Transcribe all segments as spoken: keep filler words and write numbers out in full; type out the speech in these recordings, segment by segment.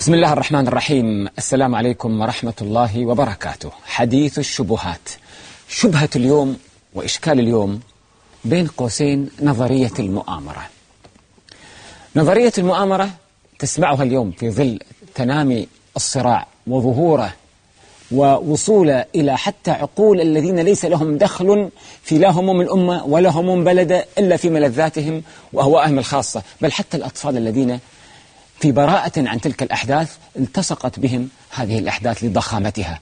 بسم الله الرحمن الرحيم. السلام عليكم ورحمة الله وبركاته. حديث الشبهات. شبهة اليوم وإشكال اليوم بين قوسين نظرية المؤامرة. نظرية المؤامرة تسمعها اليوم في ظل تنامي الصراع وظهوره ووصوله إلى حتى عقول الذين ليس لهم دخل في لا هموم الأمة ولا هموم بلده إلا في ملذاتهم وأهوائهم الخاصة، بل حتى الأطفال الذين في براءة عن تلك الأحداث التصقت بهم هذه الأحداث لضخامتها.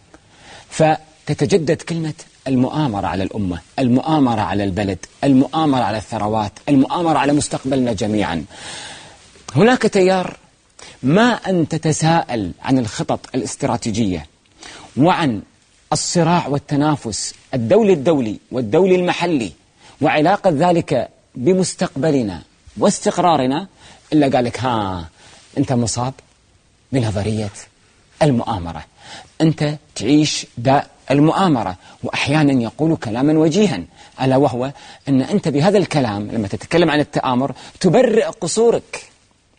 فتتجدد كلمة المؤامرة على الأمة، المؤامرة على البلد، المؤامرة على الثروات، المؤامرة على مستقبلنا جميعا. هناك تيار ما أن تتساءل عن الخطط الاستراتيجية وعن الصراع والتنافس الدولي الدولي والدولي المحلي وعلاقة ذلك بمستقبلنا واستقرارنا، إلا قال لك ها أنت مصاب بنظرية المؤامرة، أنت تعيش داء المؤامرة. وأحيانا يقول كلاما وجيها، ألا وهو أن أنت بهذا الكلام لما تتكلم عن التآمر تبرئ قصورك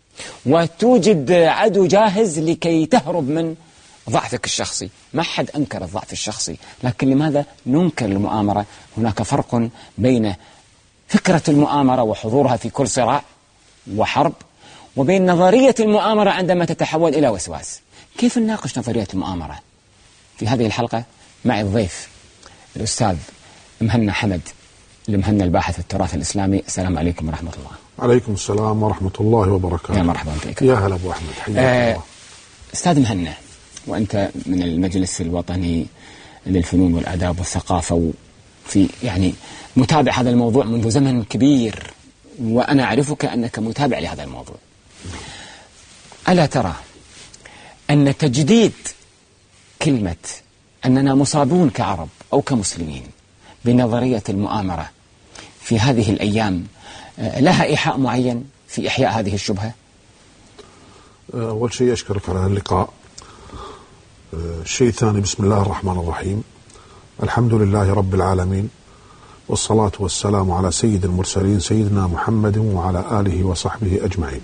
وتوجد عدو جاهز لكي تهرب من ضعفك الشخصي. ما حد أنكر الضعف الشخصي، لكن لماذا ننكر المؤامرة؟ هناك فرق بين فكرة المؤامرة وحضورها في كل صراع وحرب وبين نظرية المؤامرة عندما تتحول إلى وسواس. كيف نناقش نظرية المؤامرة؟ في هذه الحلقة معي الضيف الأستاذ مهنا حمد المهنا الباحث في التراث الإسلامي. السلام عليكم ورحمة الله. عليكم السلام ورحمة الله وبركاته. يا مرحبا بك. يا هلا أبو أحمد. حياك آه الله. أستاذ مهنا، وأنت من المجلس الوطني للفنون والآداب والثقافة، وفي يعني متابع هذا الموضوع منذ زمن كبير، وأنا أعرفك أنك متابع لهذا الموضوع. ألا ترى أن تجديد كلمة أننا مصابون كعرب أو كمسلمين بنظرية المؤامرة في هذه الأيام لها إيحاء معين في إحياء هذه الشبهة؟ أول شيء أشكرك على اللقاء. الشيء الثاني، بسم الله الرحمن الرحيم، الحمد لله رب العالمين، والصلاة والسلام على سيد المرسلين سيدنا محمد وعلى آله وصحبه أجمعين.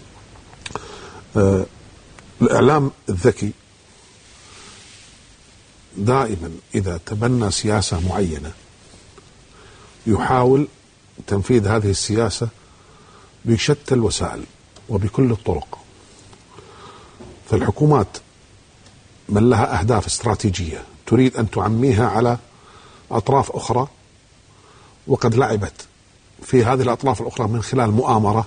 آه الإعلام الذكي دائما إذا تبنى سياسة معينة يحاول تنفيذ هذه السياسة بشتى الوسائل وبكل الطرق. فالحكومات من لها أهداف استراتيجية تريد أن تعميها على أطراف أخرى، وقد لعبت في هذه الأطراف الأخرى من خلال مؤامرة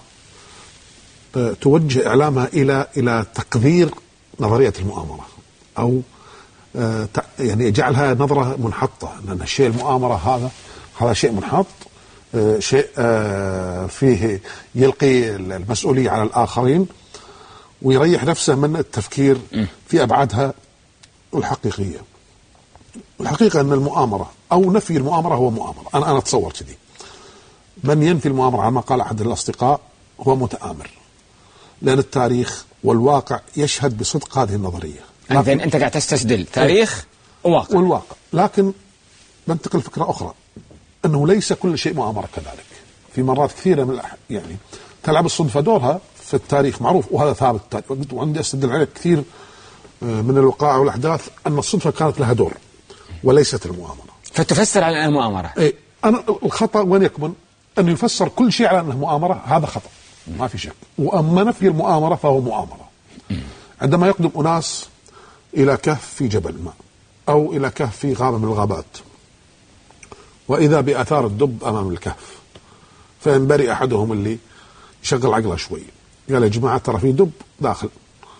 توجه إعلامها إلى إلى تقدير نظرية المؤامرة، أو يعني يجعلها نظرة منحطة، أن الشيء المؤامرة هذا هذا شيء منحط، شيء فيه يلقي المسؤولية على الآخرين ويريح نفسه من التفكير في أبعادها الحقيقية. الحقيقة أن المؤامرة أو نفي المؤامرة هو مؤامرة. أنا أنا أتصور كذي. من ينفي المؤامرة على ما قال أحد الأصدقاء هو متآمر، لأن التاريخ والواقع يشهد بصدق هذه النظرية. أنت أنت قاعد تستسدل تاريخ وواقع. والواقع، لكن بنتقل فكرة أخرى، أنه ليس كل شيء مؤامرة كذلك. في مرات كثيرة من الأح... يعني تلعب الصدفة دورها في التاريخ، معروف، وهذا ثابت التاريخ، وعندي أستدل عليه كثير من الوقائع والأحداث أن الصدفة كانت لها دور وليست المؤامرة. فتفسر على أنها مؤامرة. إيه، أنا الخطأ وين يكمن؟ أن يفسر كل شيء على أنه مؤامرة، هذا خطأ ما في شك. وأما نفي المؤامرة فهو مؤامرة. عندما يقدم أناس إلى كهف في جبل ما أو إلى كهف في غابة من الغابات، وإذا بآثار الدب أمام الكهف، فينبري أحدهم اللي يشغل عقله شوي، قال يا جماعة ترى في دب داخل.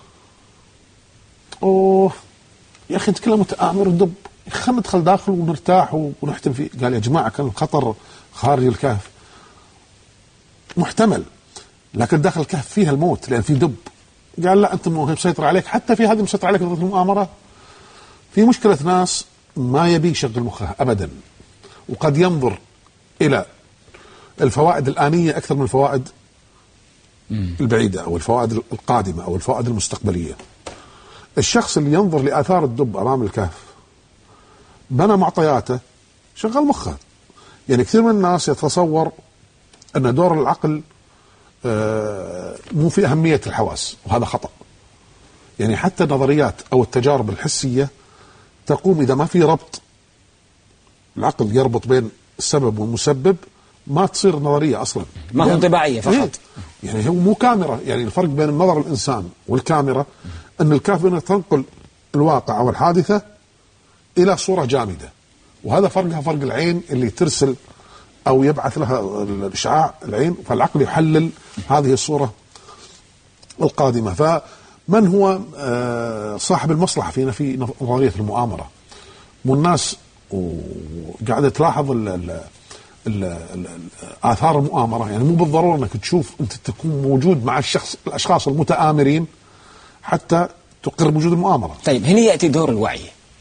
أوه يا أخي أنت كلها متآمر الدب، خلنا ندخل داخل ونرتاح ونحتم فيه. قال يا جماعة كان الخطر خارج الكهف محتمل، لكن داخل الكهف فيها الموت لأن في دب. قال لا أنت مسيطر عليك، حتى في هذه مسيطر عليك ضد المؤامرة. في مشكلة ناس ما يبي يشغل مخه أبدا، وقد ينظر إلى الفوائد الآنية أكثر من الفوائد البعيدة أو الفوائد القادمة أو الفوائد المستقبلية. الشخص اللي ينظر لآثار الدب أمام الكهف بنى معطياته، شغل مخه. يعني كثير من الناس يتصور أن دور العقل مو في أهمية الحواس، وهذا خطأ. يعني حتى النظريات أو التجارب الحسية تقوم إذا ما في ربط، العقل يربط بين السبب والمسبب، ما تصير نظرية أصلا، ما هو انطباعية فقط. إيه؟ يعني هو مو كاميرا. يعني الفرق بين النظر الإنسان والكاميرا أن الكاميرا تنقل الواقع أو الحادثة إلى صورة جامدة، وهذا فرقها فرق العين اللي ترسل أو يبعث لها الإشعاع العين، فالعقل يحلل هذه الصورة القادمة. فمن هو صاحب المصلحة فينا في نظرية المؤامرة؟ والناس وقاعدة تلاحظ ال ال ال ال آثار المؤامرة. يعني مو بالضرورة أنك تشوف أنت تكون موجود مع الشخص الأشخاص المتآمرين حتى تقر بوجود المؤامرة. طيب هنا يأتي دور الوعي.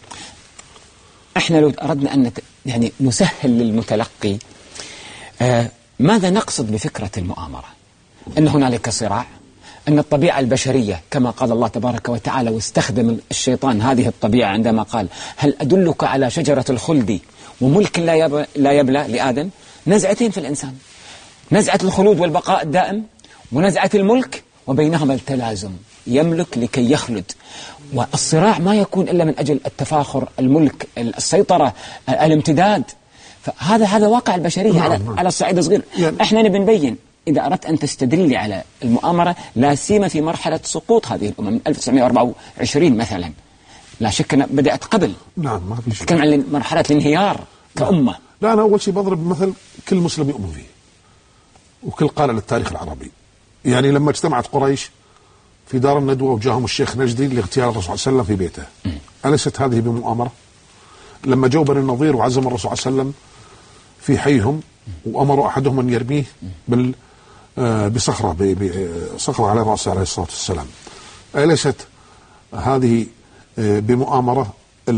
احنا لو أردنا أن نت... يعني نسهل للمتلقي آه ماذا نقصد بفكرة المؤامرة؟ أن هنالك صراع، أن الطبيعة البشرية كما قال الله تبارك وتعالى، واستخدم الشيطان هذه الطبيعة عندما قال هل أدلك على شجرة الخلد وملك لا يب... لا يبلى لآدم؟ نزعتين في الإنسان، نزعة الخلود والبقاء الدائم، ونزعة الملك، وبينهما التلازم، يملك لكي يخلد. والصراع ما يكون إلا من أجل التفاخر، الملك، السيطرة، الامتداد. فهذا هذا واقع البشرية نعم على نعم. على الصعيد الصغير. يعني احنا نبي نبين إذا أردت أن تستدلي على المؤامرة، لا سيما في مرحلة سقوط هذه الأمم من ألف وتسعمائة وأربعة وعشرين مثلا، لا شك أنها بدأت قبل. نعم ما في شك. نتكلم عن مرحلة الانهيار كأمة. لا أنا أول شيء بضرب مثل كل مسلم يؤمن فيه وكل قال للتاريخ العربي. يعني لما اجتمعت قريش في دار الندوة وجاهم الشيخ نجدي لاغتيال الرسول صلى الله عليه وسلم في بيته، أليست هذه بمؤامرة؟ لما جو بني النضير وعزم الرسول صلى الله عليه وسلم في حيهم وأمروا أحدهم أن يرميه بال بصخرة بصخرة على رأسه عليه الصلاة والسلام، أليست هذه بمؤامرة؟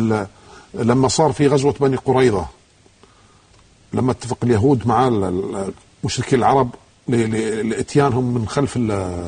لما صار في غزوة بني قريظة، لما اتفق اليهود مع المشركين العرب لإتيانهم من خلف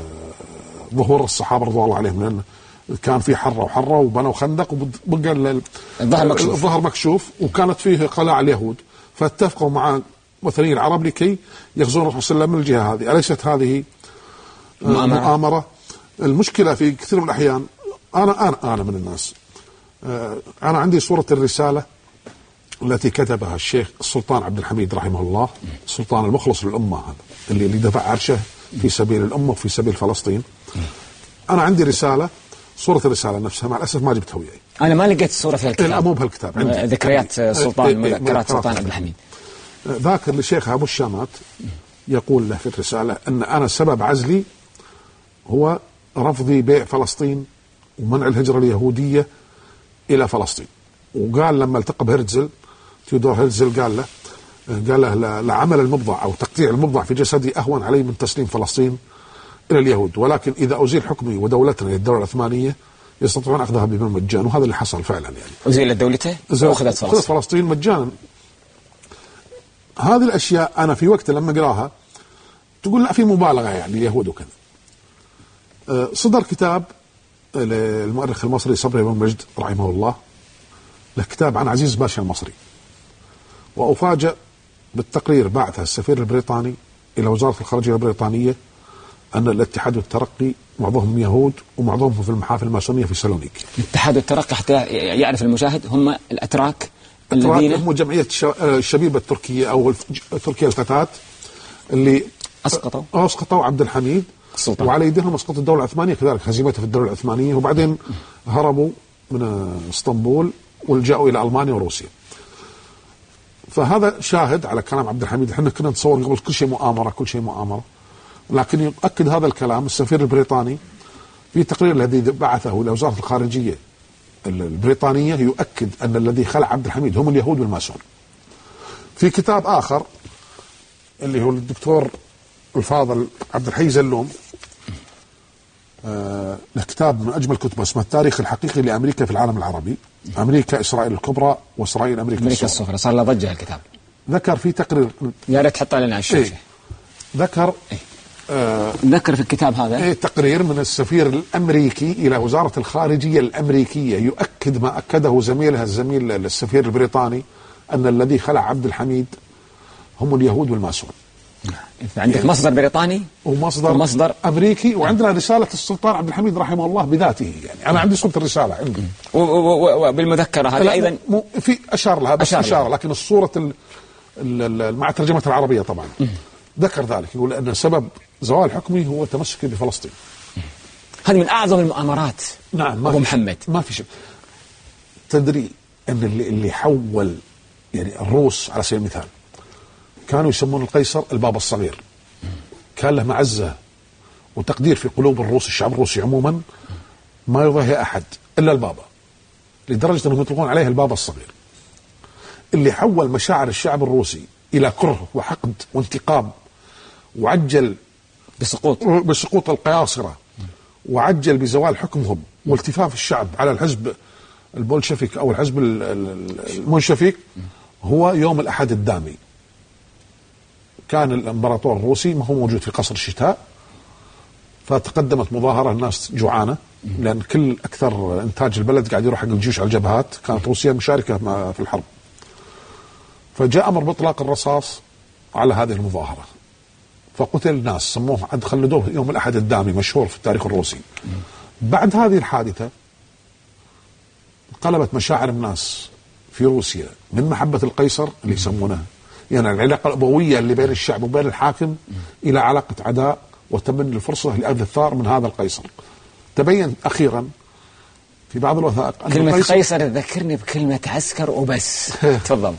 ظهور الصحابة رضي الله عليهم، لأن كان في حرة وحرة وبنوا خندق وبقى الظهر مكشوف. الظهر مكشوف وكانت فيه قلاع اليهود، فاتفقوا مع مثلي العرب لكي يغزون الرسول صلى الله عليه وسلم من الجهة هذه. أليست هذه مؤامرة؟ مؤامرة. المشكلة في كثير من الأحيان أنا أنا أنا من الناس، أنا عندي صورة الرسالة التي كتبها الشيخ السلطان عبد الحميد رحمه الله، السلطان المخلص للأمة هذا اللي اللي دفع عرشه في سبيل الأمة وفي سبيل فلسطين. أنا عندي رسالة، صورة الرسالة نفسها مع الأسف ما جبتها وياي. أنا ما لقيت الصورة في الكتاب. لا مو بهالكتاب، عندي ذكريات سلطان، مذكرات سلطان عبد الحميد. ذاكر للشيخ أبو الشامات يقول له في الرسالة أن أنا سبب عزلي هو رفضي بيع فلسطين ومنع الهجرة اليهودية إلى فلسطين. وقال لما التقى بهرتزل، تيودور هرتزل، قال له قال له لعمل المبضع أو تقطيع المبضع في جسدي أهون علي من تسليم فلسطين إلى اليهود، ولكن إذا أزيل حكمي ودولتنا للدولة العثمانية يستطيعون أخذها بالمجان. وهذا اللي حصل فعلا. يعني أزيلت دولته وأخذت فلسطين. فلسطين مجانا. هذه الأشياء أنا في وقت لما أقراها تقول لا في مبالغة يعني اليهود وكذا. صدر كتاب للمؤرخ المصري صبري بن مجد رحمه الله، له كتاب عن عزيز باشا المصري، وأفاجأ بالتقرير بعثه السفير البريطاني إلى وزارة الخارجية البريطانية أن الاتحاد والترقي معظمهم يهود ومعظمهم في المحافل الماسونية في سالونيكي. الاتحاد والترقي حتى يعرف المشاهد هم الأتراك الذين هم جمعية الشبيبة التركية أو تركيا الفتاة اللي أسقطوا أسقطوا عبد الحميد السلطان، وعلى يدهم أسقط الدولة العثمانية كذلك، هزيمته في الدولة العثمانية، وبعدين هربوا من اسطنبول ولجأوا إلى ألمانيا وروسيا. فهذا شاهد على كلام عبد الحميد. احنا كنا نتصور قبل كل شيء مؤامرة كل شيء مؤامرة، لكن يؤكد هذا الكلام السفير البريطاني في تقرير الذي بعثه إلى وزارة الخارجية البريطانية، يؤكد أن الذي خلع عبد الحميد هم اليهود والماسون. في كتاب آخر اللي هو الدكتور الفاضل عبد الحي زلوم، آه له كتاب من أجمل كتبه اسمه التاريخ الحقيقي لأمريكا في العالم العربي، أمريكا إسرائيل الكبرى وإسرائيل أمريكا, أمريكا الصغرى. صار له ضجة الكتاب. ذكر في تقرير، يا ريت تحطه لنا على الشاشة. إيه ذكر إيه آه ذكر في الكتاب هذا إيه تقرير من السفير الأمريكي إلى وزارة الخارجية الأمريكية يؤكد ما أكده زميلها الزميل السفير البريطاني، أن الذي خلع عبد الحميد هم اليهود والماسون. عندك مصدر بريطاني ومصدر, ومصدر أمريكي، وعندنا رسالة السلطان عبد الحميد رحمه الله بذاته. يعني أنا عندي صورة الرسالة عندي وبالمذكرة هذه أيضا في أشار لها بس أشار, أشار لها. لكن الصورة مع ترجمة العربية طبعا ذكر ذلك، يقول أن سبب زوال حكمي هو تمسكي بفلسطين. هذه من أعظم المؤامرات. نعم أبو محمد ما في شيء. تدري أن اللي, اللي حول يعني الروس على سبيل المثال كانوا يسمون القيصر البابا الصغير، كان له معزة وتقدير في قلوب الروس، الشعب الروسي عموما ما يرضيه أحد إلا البابا، لدرجة أنهم يطلقون عليه البابا الصغير. اللي حول مشاعر الشعب الروسي إلى كره وحقد وانتقام، وعجل بسقوط بسقوط القياصرة، وعجل بزوال حكمهم والتفاف الشعب على الحزب البولشفيك أو الحزب المنشفيك، هو يوم الأحد الدامي. كان الامبراطور الروسي ما هو موجود في قصر الشتاء، فتقدمت مظاهرة، الناس جوعانة لأن كل أكثر إنتاج البلد قاعد يروح حق الجيوش على الجبهات، كانت روسيا مشاركة في الحرب. فجاء أمر بإطلاق الرصاص على هذه المظاهرة، فقتل ناس، سموه عد خلدوه يوم الأحد الدامي، مشهور في التاريخ الروسي. بعد هذه الحادثة انقلبت مشاعر الناس في روسيا من محبة القيصر اللي يسمونه يعني العلاقة الأبوية اللي بين الشعب وبين الحاكم إلى علاقة عداء وتمني الفرصة لأخذ الثار من هذا القيصر. تبين أخيرا في بعض الوثائق أن كلمة قيصر, قيصر تذكرني بكلمة عسكر وبس. تفضل.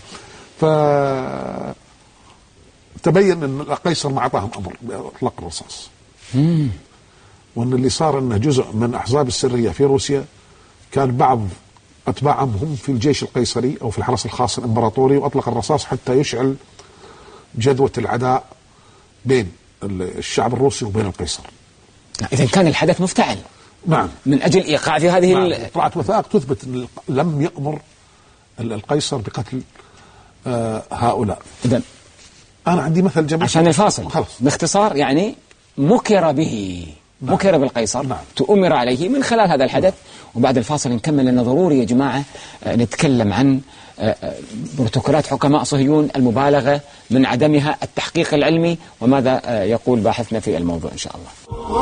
فتبين أن القيصر ما أعطاهم أمر بإطلاق الرصاص، وأن اللي صار أنه جزء من أحزاب السرية في روسيا كان بعض أتباعهم هم في الجيش القيصري أو في الحرس الخاص الإمبراطوري، وأطلق الرصاص حتى يشعل جدوى العداء بين الشعب الروسي وبين القيصر. إذن كان الحدث مفتعل. نعم. من أجل إيقاع في هذه. نعم. طلعت وثائق تثبت أن لم يأمر القيصر بقتل آه هؤلاء. إذن أنا عندي مثل جميل عشان الفاصل خلص. باختصار يعني مكر به. نعم. مكر بالقيصر. نعم. تؤمر عليه من خلال هذا الحدث. نعم. وبعد الفاصل نكمل، لأنه ضروري يا جماعة نتكلم عن بروتوكولات حكماء صهيون، المبالغة من عدمها، التحقيق العلمي، وماذا يقول باحثنا في الموضوع إن شاء الله.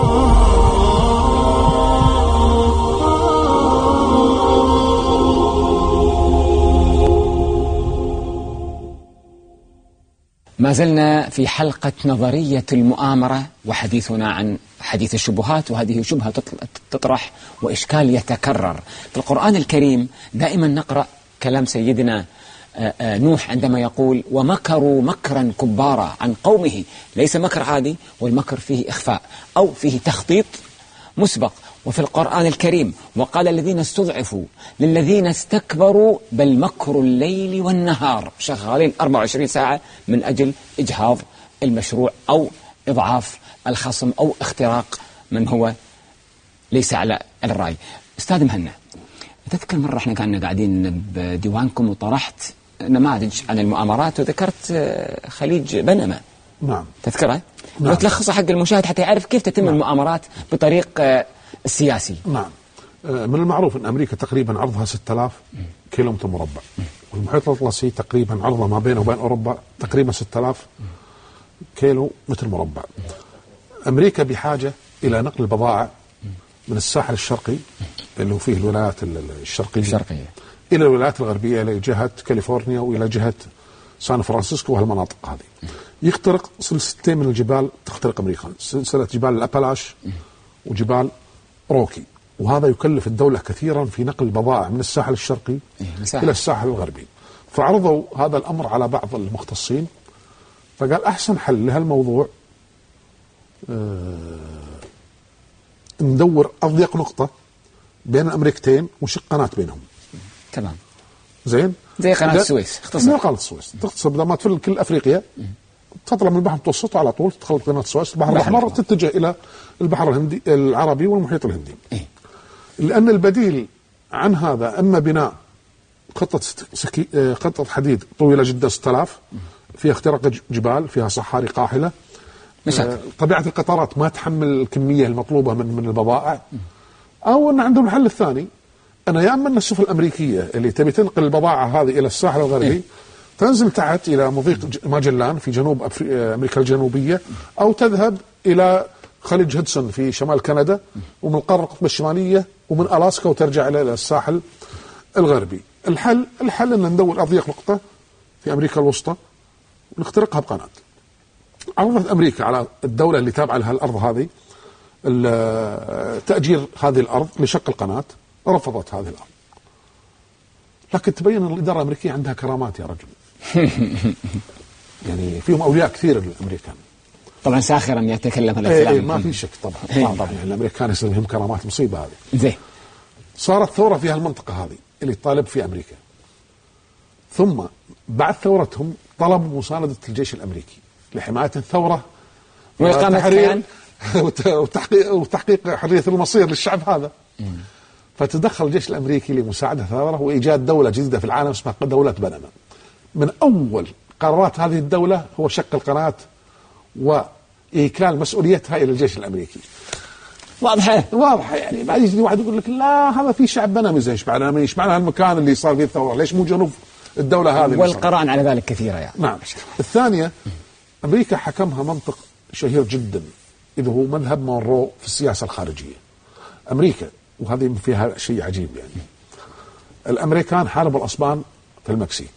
ما زلنا في حلقة نظرية المؤامرة وحديثنا عن حديث الشبهات، وهذه شبهة تطرح وإشكال يتكرر في القرآن الكريم. دائما نقرأ كلام سيدنا نوح عندما يقول ومكروا مكرا كبارا عن قومه. ليس مكر عادي، والمكر فيه إخفاء أو فيه تخطيط مسبق. وفي القرآن الكريم وقال الذين استضعفوا للذين استكبروا بل مكر الليل والنهار، شغالين أربعة وعشرين ساعة من أجل إجهاض المشروع أو إضعاف الخصم أو اختراق من هو ليس على الرأي. أستاذ مهنا، تذكر مرة احنا كنا قاعدين بديوانكم وطرحت نماذج عن المؤامرات وذكرت خليج بنما. نعم. تذكرها؟ نعم. وتلخص حق المشاهد حتى يعرف كيف تتم نعم. المؤامرات بطريق السياسي. نعم. من المعروف أن أمريكا تقريبا عرضها ستة آلاف كيلومتر مربع، والمحيط الأطلسي تقريبا عرضه ما بين وبين أوروبا تقريبا ستة آلاف كيلو متر مربع. أمريكا بحاجة إلى نقل البضائع من الساحل الشرقي اللي هو فيه الولايات الشرقية, الشرقية إلى الولايات الغربية، إلى جهة كاليفورنيا وإلى جهة سان فرانسيسكو وهالمناطق هذه. يخترق سلسلتين من الجبال تخترق أمريكا، سلسلة جبال الأبالاش وجبال روكي، وهذا يكلف الدولة كثيرا في نقل البضائع من الساحل الشرقي إيه إلى الساحل الغربي. فعرضوا هذا الأمر على بعض المختصين، فقال أحسن حل لهالموضوع آه ندور أضيق نقطة بين الأمريكتين ونشق قناة بينهم. تمام. زين. زي قناة السويس. اختصر. قناة السويس تختصر بدل ما تفل كل أفريقيا تطلع من البحر المتوسط على طول تدخل قناة السويس، البحر الأحمر تتجه إلى البحر الهندي العربي والمحيط الهندي. إيه؟ لأن البديل عن هذا إما بناء خطة سكي... خطة حديد طويلة جدا ستة آلاف فيها اختراق جبال، فيها صحاري قاحلة، آه طبيعة القطارات ما تحمل الكمية المطلوبة من من البضائع، أو أن عندهم الحل الثاني أنا يا أما السفن الأمريكية اللي تبي تنقل البضائع هذه إلى الساحل الغربي إيه؟ تنزل تحت إلى مضيق ماجلان في جنوب أمريكا الجنوبية، أو تذهب إلى خليج هدسون في شمال كندا، ومن القارة القطب الشمالية ومن ألاسكا وترجع إلى الساحل الغربي. الحل الحل أن ندور أضيق نقطة في أمريكا الوسطى ونخترقها بقناة. عرضت أمريكا على الدولة اللي تابعة لها الأرض هذه تأجير هذه الأرض لشق القناة، رفضت هذه الأرض. لكن تبين أن الإدارة الأمريكية عندها كرامات يا رجل. يعني فيهم أولياء كثير الأمريكان. طبعا ساخرا يتكلم الأفلام. ايه ما في شك طبعا. طبعا يعني الأمريكان يصير لهم كرامات، مصيبة هذه. زين. صارت ثورة في هالمنطقة هذه اللي طالب في أمريكا، ثم بعد ثورتهم طلبوا مساندة الجيش الأمريكي لحماية الثورة وإقامة كيان وتحقيق وتحقيق حرية المصير للشعب هذا. م. فتدخل الجيش الأمريكي لمساعدة الثورة وإيجاد دولة جديدة في العالم اسمها دولة بنما. من أول قرارات هذه الدولة هو شق القناة وإيكال مسؤوليتها إلى الجيش الأمريكي. واضحة واضحة يعني. بعد يجي واحد يقول لك لا هذا في شعب بنمي، زي ايش معنى ايش معنى هالمكان اللي صار فيه الثورة، ليش مو جنوب الدولة هذه؟ والقرائن على ذلك كثيرة يعني. نعم. الثانية، أمريكا حكمها منطق شهير جدا إذا هو مذهب مونرو في السياسة الخارجية. أمريكا وهذه فيها شيء عجيب يعني، الأمريكان حاربوا الأسبان في المكسيك،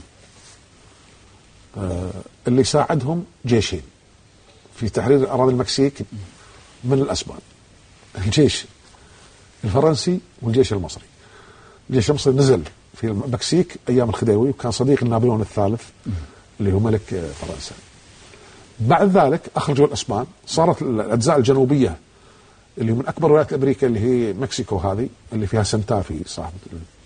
آه اللي ساعدهم جيشين في تحرير أراضي المكسيك من الأسبان، الجيش الفرنسي والجيش المصري. الجيش المصري نزل في المكسيك أيام الخديوي وكان صديق نابليون الثالث اللي هو ملك فرنسا. بعد ذلك أخرجوا الأسبان، صارت الأجزاء الجنوبية اللي من أكبر ولايات أمريكا اللي هي مكسيكو هذه اللي فيها سنتافي صاحب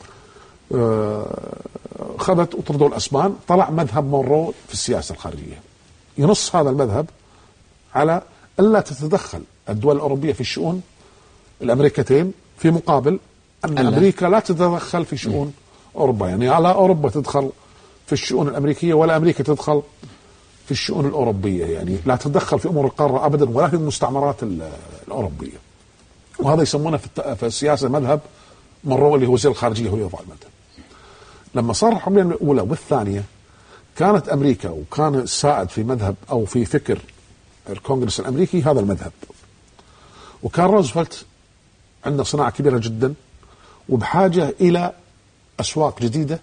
خذت وطردوا الأسبان. طلع مذهب مونرو في السياسة الخارجية، ينص هذا المذهب على ألا تتدخل الدول الأوروبية في الشؤون الأمريكتين، في مقابل أن ألا. أمريكا لا تتدخل في شؤون م. أوروبا. يعني لا أوروبا تدخل في الشؤون الأمريكية ولا أمريكا تدخل في الشؤون الأوروبية، يعني لا تتدخل في أمور القارة أبدا ولا في المستعمرات الأوروبية. وهذا يسمونه في السياسة مذهب مونرو اللي هو وزير الخارجية هو يضع المذهب. لما صار الحربين الأولى والثانية كانت أمريكا وكان السائد في مذهب أو في فكر الكونغرس الأمريكي هذا المذهب، وكان روزفلت عنده صناعة كبيرة جدا وبحاجة إلى أسواق جديدة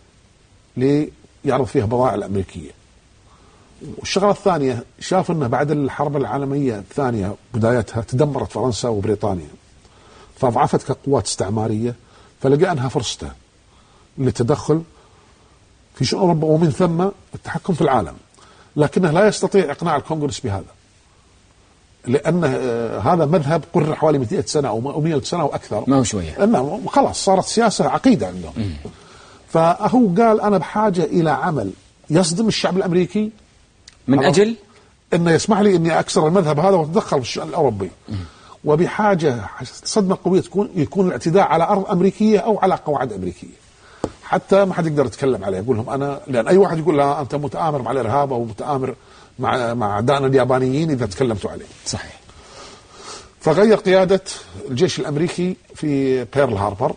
ليعرض فيها بضائع الأمريكية. والشغلة الثانية شاف أنه بعد الحرب العالمية الثانية بدايتها تدمرت فرنسا وبريطانيا فضعفت كقوات استعمارية، فلقى أنها فرصته للتدخل في شؤون أوروبا ومن ثم التحكم في العالم. لكنه لا يستطيع إقناع الكونغرس بهذا، لأن هذا مذهب قرر حوالي مئة سنة أو مئة سنة وأكثر، ما هو شوية، أنه خلاص صارت سياسة عقيدة عندهم. م. فهو قال أنا بحاجة إلى عمل يصدم الشعب الأمريكي من أجل أنه يسمح لي أني أكسر المذهب هذا وأتدخل في الشأن الأوروبي. م. وبحاجة صدمة قوية تكون يكون الاعتداء على أرض أمريكية أو على قواعد أمريكية حتى ما حد يقدر يتكلم عليه. يقول لهم أنا، لأن أي واحد يقول لا أنت متآمر مع الإرهاب أو متآمر مع مع أعدائنا اليابانيين إذا تكلمتوا عليه. صحيح. فغير قيادة الجيش الأمريكي في بيرل هاربر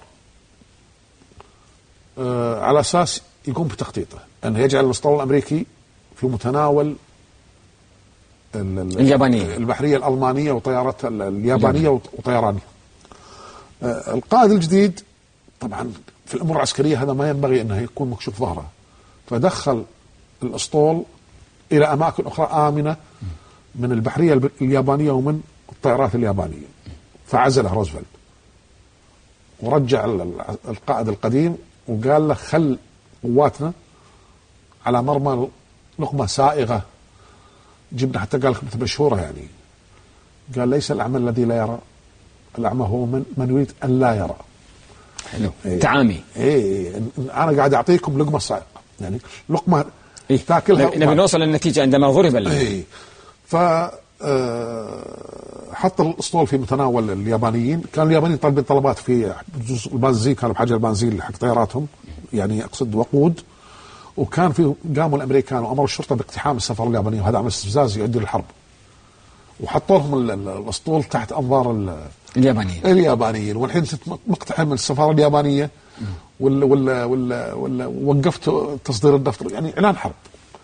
آه على أساس يقوم بتخطيطه أنه يجعل الأسطول الأمريكي في متناول اليابانية البحرية الألمانية وطيارات اليابانية وطيرانها. آه القائد الجديد طبعا في الأمور العسكرية هذا ما ينبغي أنه يكون مكشوف ظهره، فدخل الأسطول إلى أماكن أخرى آمنة من البحرية اليابانية ومن الطائرات اليابانية، فعزله روزفلت ورجع القائد القديم وقال له خل قواتنا على مرمى لقمة سائغة. جبنا حتى قال كلمة مشهورة يعني، قال ليس الأعمى الذي لا يرى، الأعمى هو من, من يريد أن لا يرى. حلو. إيه. تعامي. إيه أنا قاعد أعطيكم لقمة سائغة، يعني لقمة إيه؟ تاكلها. نبي نوصل للنتيجة عندما ضرب. إيه. ف حط الأسطول في متناول اليابانيين. كان اليابانيين طالبين طلبات في البنزين، كانوا بحاجة البنزين حق طياراتهم، يعني أقصد وقود. وكان في قاموا الأمريكان وأمروا الشرطة باقتحام السفارة اليابانية، وهذا عمل استفزاز يؤدي للحرب. وحطوا لهم الأسطول تحت أنظار اليابانيين اليابانيين والحين مقتحم السفارة اليابانية ولا ولا ولا, ولا وقفت تصدير النفط، يعني اعلان حرب،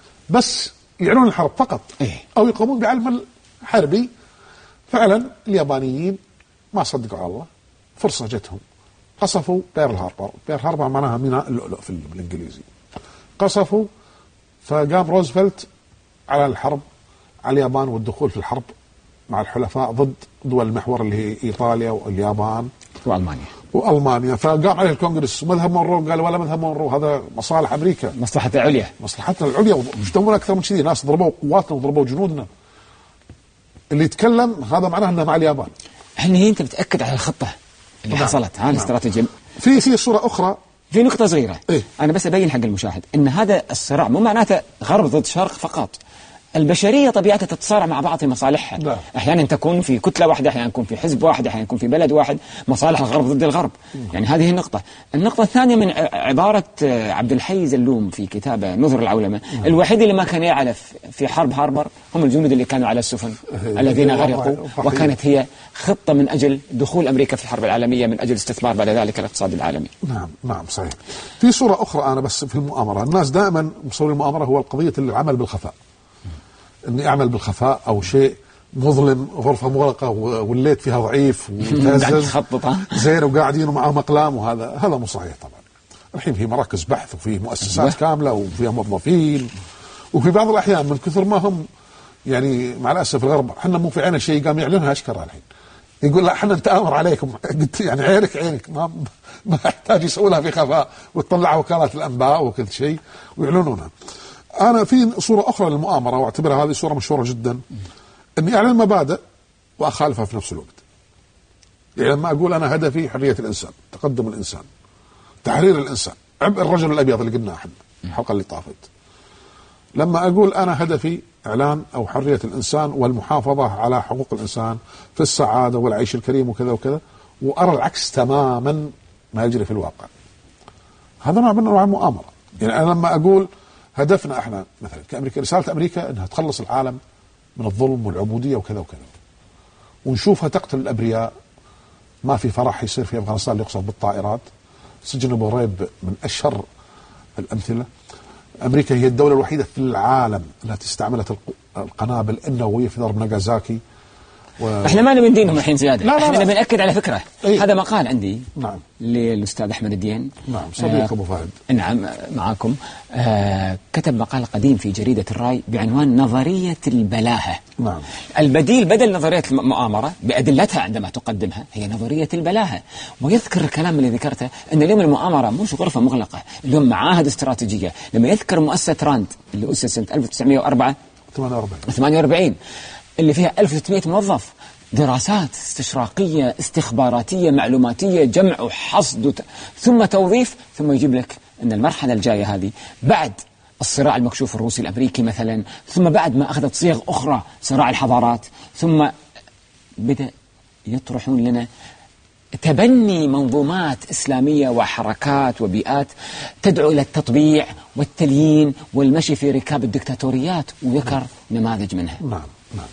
بس يعلنون الحرب فقط او يقومون بعمل حربي. فعلا اليابانيين ما صدقوا على الله، فرصه جتهم قصفوا بيرل هاربر. بيرل هاربر معناها ميناء اللؤلؤ في بالانجليزي. قصفوا، فقام روزفلت على الحرب على اليابان والدخول في الحرب مع الحلفاء ضد دول المحور اللي هي ايطاليا واليابان والمانيا والمانيا. فقام عليه الكونغرس ومذهب مونرو، قال ولا مذهب مونرو، هذا مصالح امريكا، مصلحتنا العليا، مصلحتنا العليا، وش دونا اكثر من كذي، ناس ضربوا قواتنا وضربوا جنودنا. اللي يتكلم هذا معناه انه مع اليابان. هل انت بتاكد على الخطه اللي نعم. حصلت ها الاستراتيجيه؟ في في صوره اخرى، في نقطه صغيره إيه؟ انا بس ابين حق المشاهد ان هذا الصراع مو معناته غرب ضد شرق فقط. البشريه طبيعتها تتصارع مع بعض في مصالحها. لا. احيانا تكون في كتله واحده، احيانا يكون في حزب واحد، احيانا يكون في بلد واحد، مصالح الغرب ضد الغرب. مم. يعني هذه النقطه. النقطه الثانيه من عباره عبد الحي زلوم في كتابه نذر العولمه، مم. الوحيد اللي ما كان يعرف في حرب هاربر هم الجنود اللي كانوا على السفن الذين غرقوا، وكانت هي خطه من اجل دخول امريكا في الحرب العالميه من اجل استثمار بعد ذلك الاقتصاد العالمي. نعم نعم صحيح. في صوره اخرى انا بس في المؤامره، الناس دائما مصور المؤامره هو القضيه العمل بالخفاء، اني اعمل بالخفاء او شيء مظلم، غرفه مغلقه والليت فيها ضعيف ومتهزز زين وقاعدين ومعهم اقلام، وهذا هذا مو صحيح طبعا. الحين في مراكز بحث وفي مؤسسات كامله وفيها موظفين، وفي بعض الاحيان من كثر ما هم يعني مع الاسف الغرب احنا مو في عينه شيء قام يعلنها اشكره الحين، يقول لا احنا نتآمر عليكم، قلت يعني عينك عينك، ما ما يحتاج يسوونها في خفاء وتطلع وكالات الانباء وكل شيء ويعلنونها. أنا في صورة أخرى للمؤامرة وأعتبرها هذه صورة مشهورة جدا، أني أعلن مبادئ وأخالفها في نفس الوقت. يعني لما أقول أنا هدفي حرية الإنسان، تقدم الإنسان، تحرير الإنسان، عبء الرجل الأبيض اللي قلناه احنا الحلقة اللي طافت، لما أقول أنا هدفي إعلان أو حرية الإنسان والمحافظة على حقوق الإنسان في السعادة والعيش الكريم وكذا وكذا، وأرى العكس تماما ما يجري في الواقع، هذا نوع من أنواع المؤامرة. يعني أنا لما أقول هدفنا احنا مثلا كامريكا، رساله امريكا انها تخلص العالم من الظلم والعبوديه وكذا وكذا، ونشوفها تقتل الابرياء، ما في فرح يصير في افغانستان اللي يقصف بالطائرات، سجن ابو غريب من اشهر الامثله. امريكا هي الدوله الوحيده في العالم التي استعملت القنابل النوويه في ضرب ناغازاكي. و... احنا ما نبي ندينهم الحين زياده، لا لا احنا نبي ناكد على فكره. أيه؟ هذا مقال عندي نعم للاستاذ احمد الدين، نعم صديق آه ابو فهد، نعم معاكم، آه كتب مقال قديم في جريده الراي بعنوان نظريه البلاهه. نعم. البديل بدل نظريه المؤامره بادلتها عندما تقدمها هي نظريه البلاهه، ويذكر الكلام اللي ذكرته ان اليوم المؤامره مش غرفه مغلقه، اليوم معاهد استراتيجيه. لما يذكر مؤسسه راند اللي اسست سنه ألف وتسعمائة وأربعة ثمانية وأربعين اللي فيها ألف وستمائة موظف، دراسات استشراقية استخباراتية معلوماتية، جمع وحصد وت... ثم توظيف، ثم يجيب لك أن المرحلة الجاية هذه بعد الصراع المكشوف الروسي الأمريكي مثلا، ثم بعد ما أخذت صيغ أخرى صراع الحضارات، ثم بدأ يطرحون لنا تبني منظومات إسلامية وحركات وبيئات تدعو إلى التطبيع والتليين والمشي في ركاب الدكتاتوريات، وذكر نماذج منها. نعم نعم.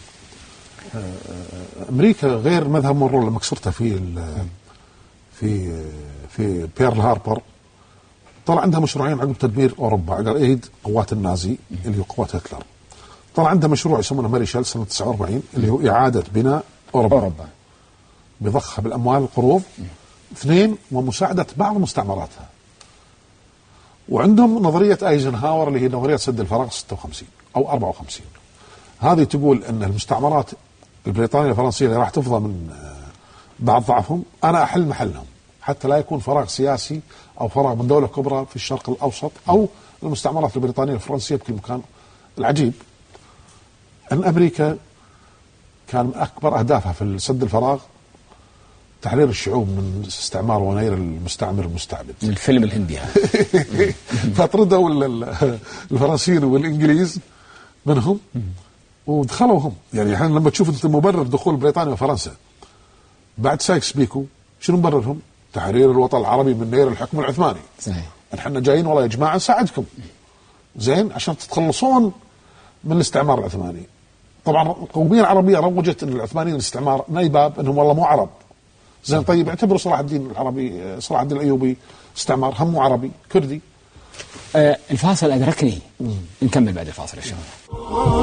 أمريكا غير مذهب مونرو لما كسرتها في في في بيرل هاربر، طلع عندها مشروعين عقب تدمير أوروبا عقب إيد قوات النازي اللي هو قوات هتلر. طلع عندها مشروع يسمونه ماريشال سنة تسعة وأربعين اللي هو إعادة بناء أوروبا, أوروبا. بضخها بالأموال القروض. اثنين، ومساعدة بعض مستعمراتها. وعندهم نظرية أيزنهاور اللي هي نظرية سد الفراغ ستة وخمسين أو أربعة وخمسين. هذه تقول أن المستعمرات البريطانية الفرنسية اللي راح تفضى من بعض ضعفهم أنا أحل محلهم حتى لا يكون فراغ سياسي أو فراغ من دولة كبرى في الشرق الأوسط أو المستعمرات البريطانية الفرنسية بكل مكان. العجيب أن أمريكا كان من أكبر أهدافها في سد الفراغ تحرير الشعوب من استعمار ونير المستعمر المستعبد. الفيلم الهندي فطردوا الفرنسيين والإنجليز منهم ودخلوا هم. يعني احنا لما تشوف انت مبرر دخول بريطانيا وفرنسا بعد سايكس بيكو شنو مبررهم؟ تحرير الوطن العربي من نير الحكم العثماني. صحيح. احنا جايين والله يا جماعه نساعدكم زين عشان تتخلصون من الاستعمار العثماني. طبعا القوميه العربيه روجت ان العثمانيين الاستعمار نايباب انهم والله مو عرب، زين طيب اعتبروا صلاح الدين العربي، صلاح الدين الأيوبي استعمار، همه عربي كردي. آه الفاصل أدركني، نكمل بعد الفاصل إن شاء الله.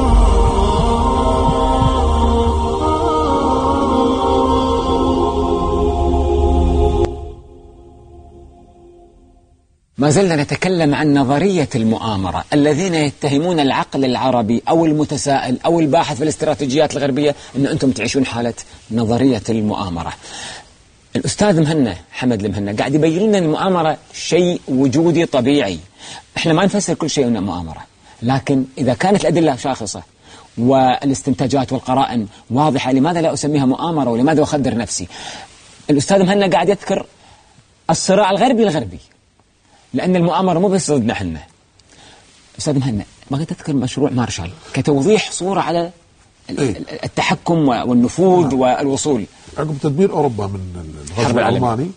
ما زلنا نتكلم عن نظرية المؤامرة. الذين يتهمون العقل العربي أو المتسائل أو الباحث في الاستراتيجيات الغربية أنه أنتم تعيشون حالة نظرية المؤامرة. الأستاذ مهنا حمد المهنا قاعد يبين لنا المؤامرة شيء وجودي طبيعي. إحنا ما نفسر كل شيء أنه مؤامرة، لكن إذا كانت الأدلة شاخصة والاستنتاجات والقرائن واضحة، لماذا لا أسميها مؤامرة ولماذا أخدر نفسي؟ الأستاذ مهنا قاعد يذكر الصراع الغربي الغربي، لأن المؤامرة مو بس ضدنا احنا. أستاذ مهنا بغيت أذكر مشروع مارشال كتوضيح صورة على التحكم والنفوذ والوصول. عقب تدمير أوروبا من الغزو الألماني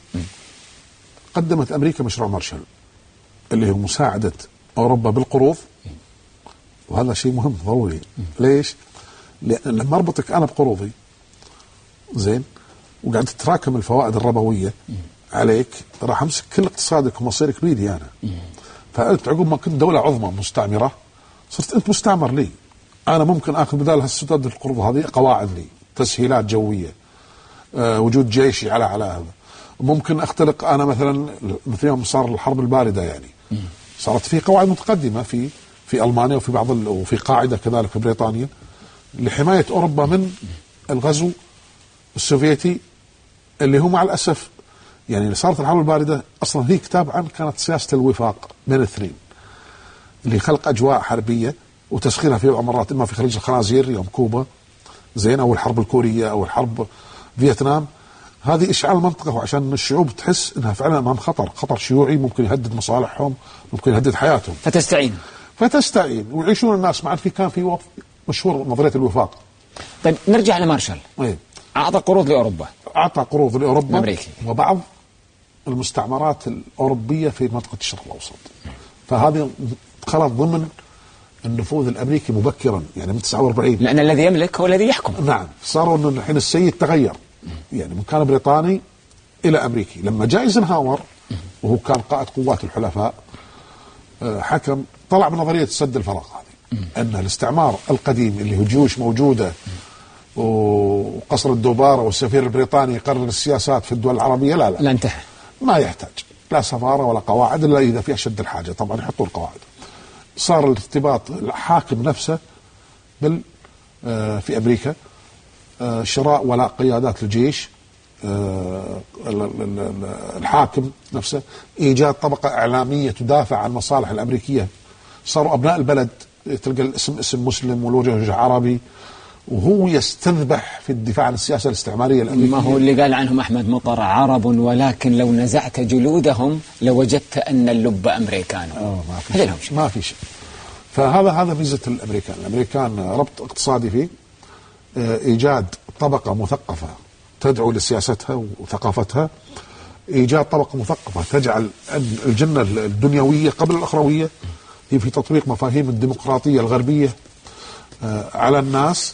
قدمت أمريكا مشروع مارشال اللي هو مساعدة أوروبا بالقروض، وهذا شيء مهم ضروري. ليش؟ لأن لما أربطك أنا بقروضي زين وقاعد تتراكم الفوائد الربوية عليك، راح امسك كل اقتصادك ومصيرك بيدي انا. فانت عقب ما كنت دوله عظمى مستعمره صرت انت مستعمر لي. انا ممكن اخذ بدال هالسداد القروض هذه قواعد لي، تسهيلات جويه، أه وجود جيشي على على هذا. ممكن اختلق انا مثلا مثل يوم صار الحرب البارده، يعني صارت في قواعد متقدمه في في المانيا وفي بعض وفي قاعده كذلك في بريطانيا لحمايه اوروبا من الغزو السوفيتي اللي هو مع الاسف يعني صارت الحرب الباردة أصلا هي كتاب عن كانت سياسة الوفاق بين الاثنين اللي خلق أجواء حربية وتسخيرها في بعض المرات إما في خليج الخنازير يوم كوبا زين، أو الحرب الكورية أو الحرب فيتنام. هذه إشعال منطقة وعشان الشعوب تحس إنها فعلا أمام خطر، خطر شيوعي ممكن يهدد مصالحهم، ممكن يهدد حياتهم، فتستعين فتستعين ويعيشون الناس معا. في كان في مشهور نظرية الوفاق. طيب نرجع لمارشال. ايه أعطى قروض لأوروبا، أعطى قروض لأوروبا الأمريكي وبعض المستعمرات الأوروبية في منطقة الشرق الأوسط. فهذه دخلت ضمن النفوذ الأمريكي مبكرا يعني من تسعة وأربعين، لأن الذي يملك هو الذي يحكم. نعم، صاروا أنه الحين السيد تغير يعني من كان بريطاني إلى أمريكي. لما جاء ايزنهاور وهو كان قائد قوات الحلفاء حكم طلع بنظرية سد الفراغ هذه، أن الاستعمار القديم اللي هو جيوش موجودة وقصر الدوبارة والسفير البريطاني يقرر السياسات في الدول العربية، لا لا لا انتهى، ما يحتاج لا سفارة ولا قواعد إلا إذا في أشد الحاجة. طبعا يحطوا القواعد. صار الارتباط الحاكم نفسه بال في أمريكا شراء ولا قيادات الجيش، الحاكم نفسه إيجاد طبقة إعلامية تدافع عن المصالح الأمريكية. صاروا أبناء البلد تلقى الاسم اسم مسلم والوجه وجه عربي، وهو يستذبح في الدفاع عن السياسة الاستعمارية الأمريكية. ما هو اللي قال عنهم أحمد مطر عرب ولكن لو نزعت جلودهم لوجدت أن اللب أمريكان. ما في شيء. ما في شيء. فهذا هذا ميزة الأمريكان. الأمريكان ربط اقتصادي فيه، إيجاد طبقة مثقفة تدعو لسياستها وثقافتها، إيجاد طبقة مثقفة تجعل الجنة الدنيوية قبل الأخروية، هي في تطبيق مفاهيم الديمقراطية الغربية على الناس.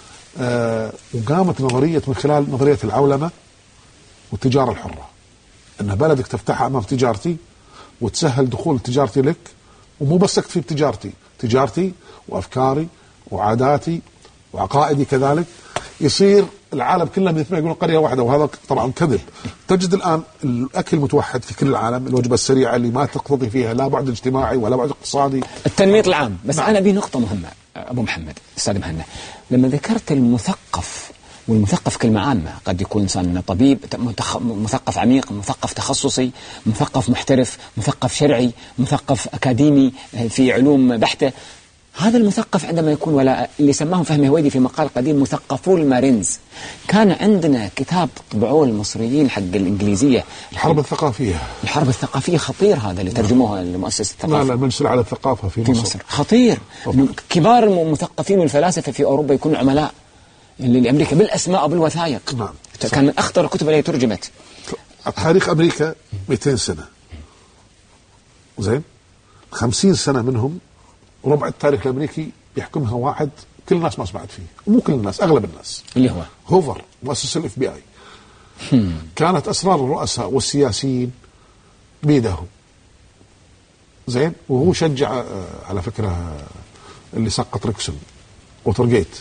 وقامت نظرية من خلال نظرية العولمة والتجارة الحرة، أن بلدك تفتحها أمام تجارتي وتسهل دخول تجارتي لك، ومو بس أكتفي بتجارتي، تجارتي وأفكاري وعاداتي وعقائدي كذلك، يصير العالم كله مثل ما يقولون قرية واحدة. وهذا طبعا كذب. تجد الآن الأكل متوحد في كل العالم، الوجبة السريعة اللي ما تقتضي فيها لا بعد اجتماعي ولا بعد اقتصادي، التنميط العام. بس نعم. أنا بي نقطة مهمة أبو محمد أستاذ مهنا، لما ذكرت المثقف، والمثقف كلمة عامة، قد يكون إنسان طبيب، مثقف عميق، مثقف تخصصي، مثقف محترف، مثقف شرعي، مثقف أكاديمي في علوم بحتة. هذا المثقف عندما يكون، ولا اللي سماهم فهمي هويدي في مقال قديم مثقفو المارينز. كان عندنا كتاب طبعوه المصريين حق الإنجليزية، الحرب الثقافية. الحرب الثقافية خطير، هذا اللي ترجموها لمؤسسة الثقافة. لا لا المجلس على الثقافة في, في مصر. مصر خطير. كبار المثقفين والفلاسفة في أوروبا يكونوا عملاء لأمريكا بالأسماء وبالوثائق. نعم. كان من أخطر الكتب اللي ترجمت. تاريخ أمريكا مئتين سنة زين، خمسين سنة منهم ربع التاريخ الأمريكي يحكمها واحد كل الناس ما سمعت فيه، مو كل الناس، أغلب الناس، اللي هو هوفر، مؤسس الاف بي اي. كانت أسرار الرؤساء والسياسيين بيده. زين. وهو شجع على فكرة اللي سقط ريكسون وترجيت.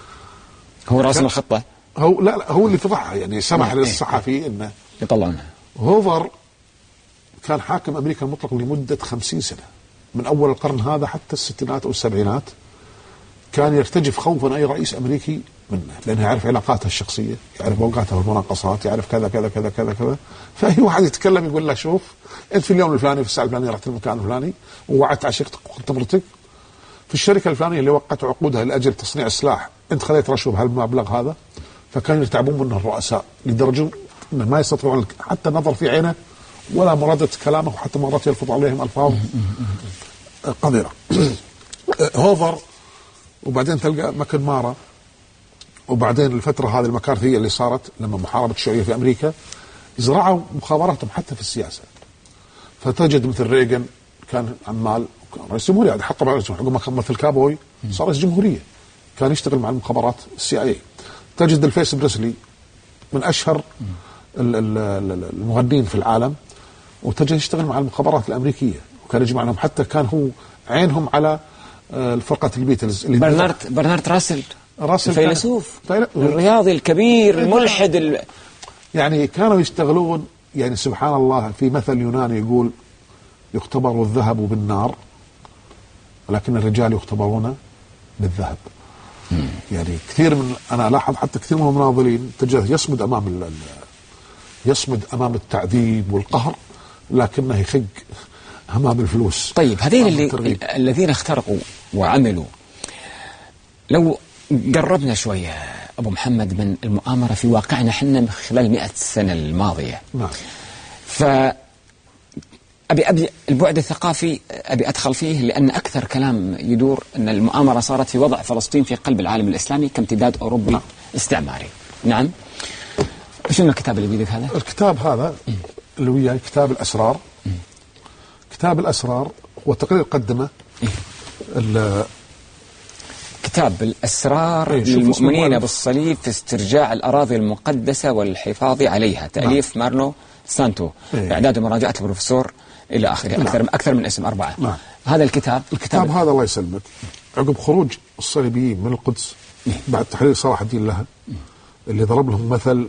هو راسم الخطة. هو لا, لا هو اللي فضحها، يعني سمح للصحفي انه يطلعونها. هوفر كان حاكم امريكا المطلق لمدة خمسين سنة، من اول القرن هذا حتى الستينات او السبعينات. كان يرتجف خوفا اي رئيس امريكي منه، لانه يعرف علاقاته الشخصية، يعرف اوقاته والمناقصات، يعرف كذا كذا كذا كذا كذا. فاي واحد يتكلم يقول له شوف انت في اليوم الفلاني في الساعة الفلانية رحت المكان الفلاني ووعدت عشيقتك وكنت مرتك في الشركة الفلانية اللي وقعت عقودها لاجل تصنيع السلاح، انت خليت رشوه بهالمبلغ هذا. فكانوا يتعبون منه الرؤساء لدرجة انه ما يستطيعون حتى النظر في عينه ولا مرادة كلامه، وحتى مرات يلفظ عليهم الفاظ قذرة. هوفر، وبعدين تلقى ماكنمارا، وبعدين الفترة هذه المكارثية اللي صارت لما محاربة الشيوعية في أمريكا زرعوا مخابراتهم حتى في السياسة. فتجد مثل ريغن كان عمال رئيس جمهورية، حتى رئيس جمهورية كان مثل كابوي صار رئيس جمهورية، كان يشتغل مع المخابرات السي اي. تجد الفيس بريسلي من أشهر المغنيين في العالم، وتجد يشتغل مع المخابرات الأمريكية، وكان يجمع لهم، حتى كان هو عينهم على الفرقة البيتلز. اللي برنارد برنارد راسل راسل الفيلسوف الرياضي الكبير الملحد ال... يعني كانوا يشتغلون، يعني سبحان الله في مثل يوناني يقول يختبر الذهب بالنار ولكن الرجال يختبرون بالذهب. مم. يعني كثير من أنا لاحظ حتى كثير من المناضلين تجد يصمد أمام ال... يصمد أمام التعذيب والقهر، لكنه يخق أمام الفلوس. طيب هذين اللي الذين اخترقوا وعملوا، لو قربنا شوية أبو محمد من المؤامرة في واقعنا حنا خلال مئة سنة الماضية. نعم. فأبي أبي البعد الثقافي أبي أدخل فيه، لأن أكثر كلام يدور أن المؤامرة صارت في وضع فلسطين في قلب العالم الإسلامي كامتداد أوروبي نعم. استعماري. نعم. شنو الكتاب اللي بيدك هذا؟ الكتاب هذا م. اللي وياه كتاب الأسرار. م. كتاب الأسرار هو تقرير قدمه ال كتاب الأسرار للمؤمنين بالصليب في استرجاع الأراضي المقدسة والحفاظ عليها، تأليف نعم. مارنو سانتو، إيه. إعداد ومراجعة البروفيسور إلى آخره. نعم. أكثر أكثر من اسم أربعة. نعم. هذا الكتاب الكتاب كتاب هذا الله يسلمك عقب خروج الصليبيين من القدس بعد تحرير صلاح الدين لها، اللي ضرب لهم مثل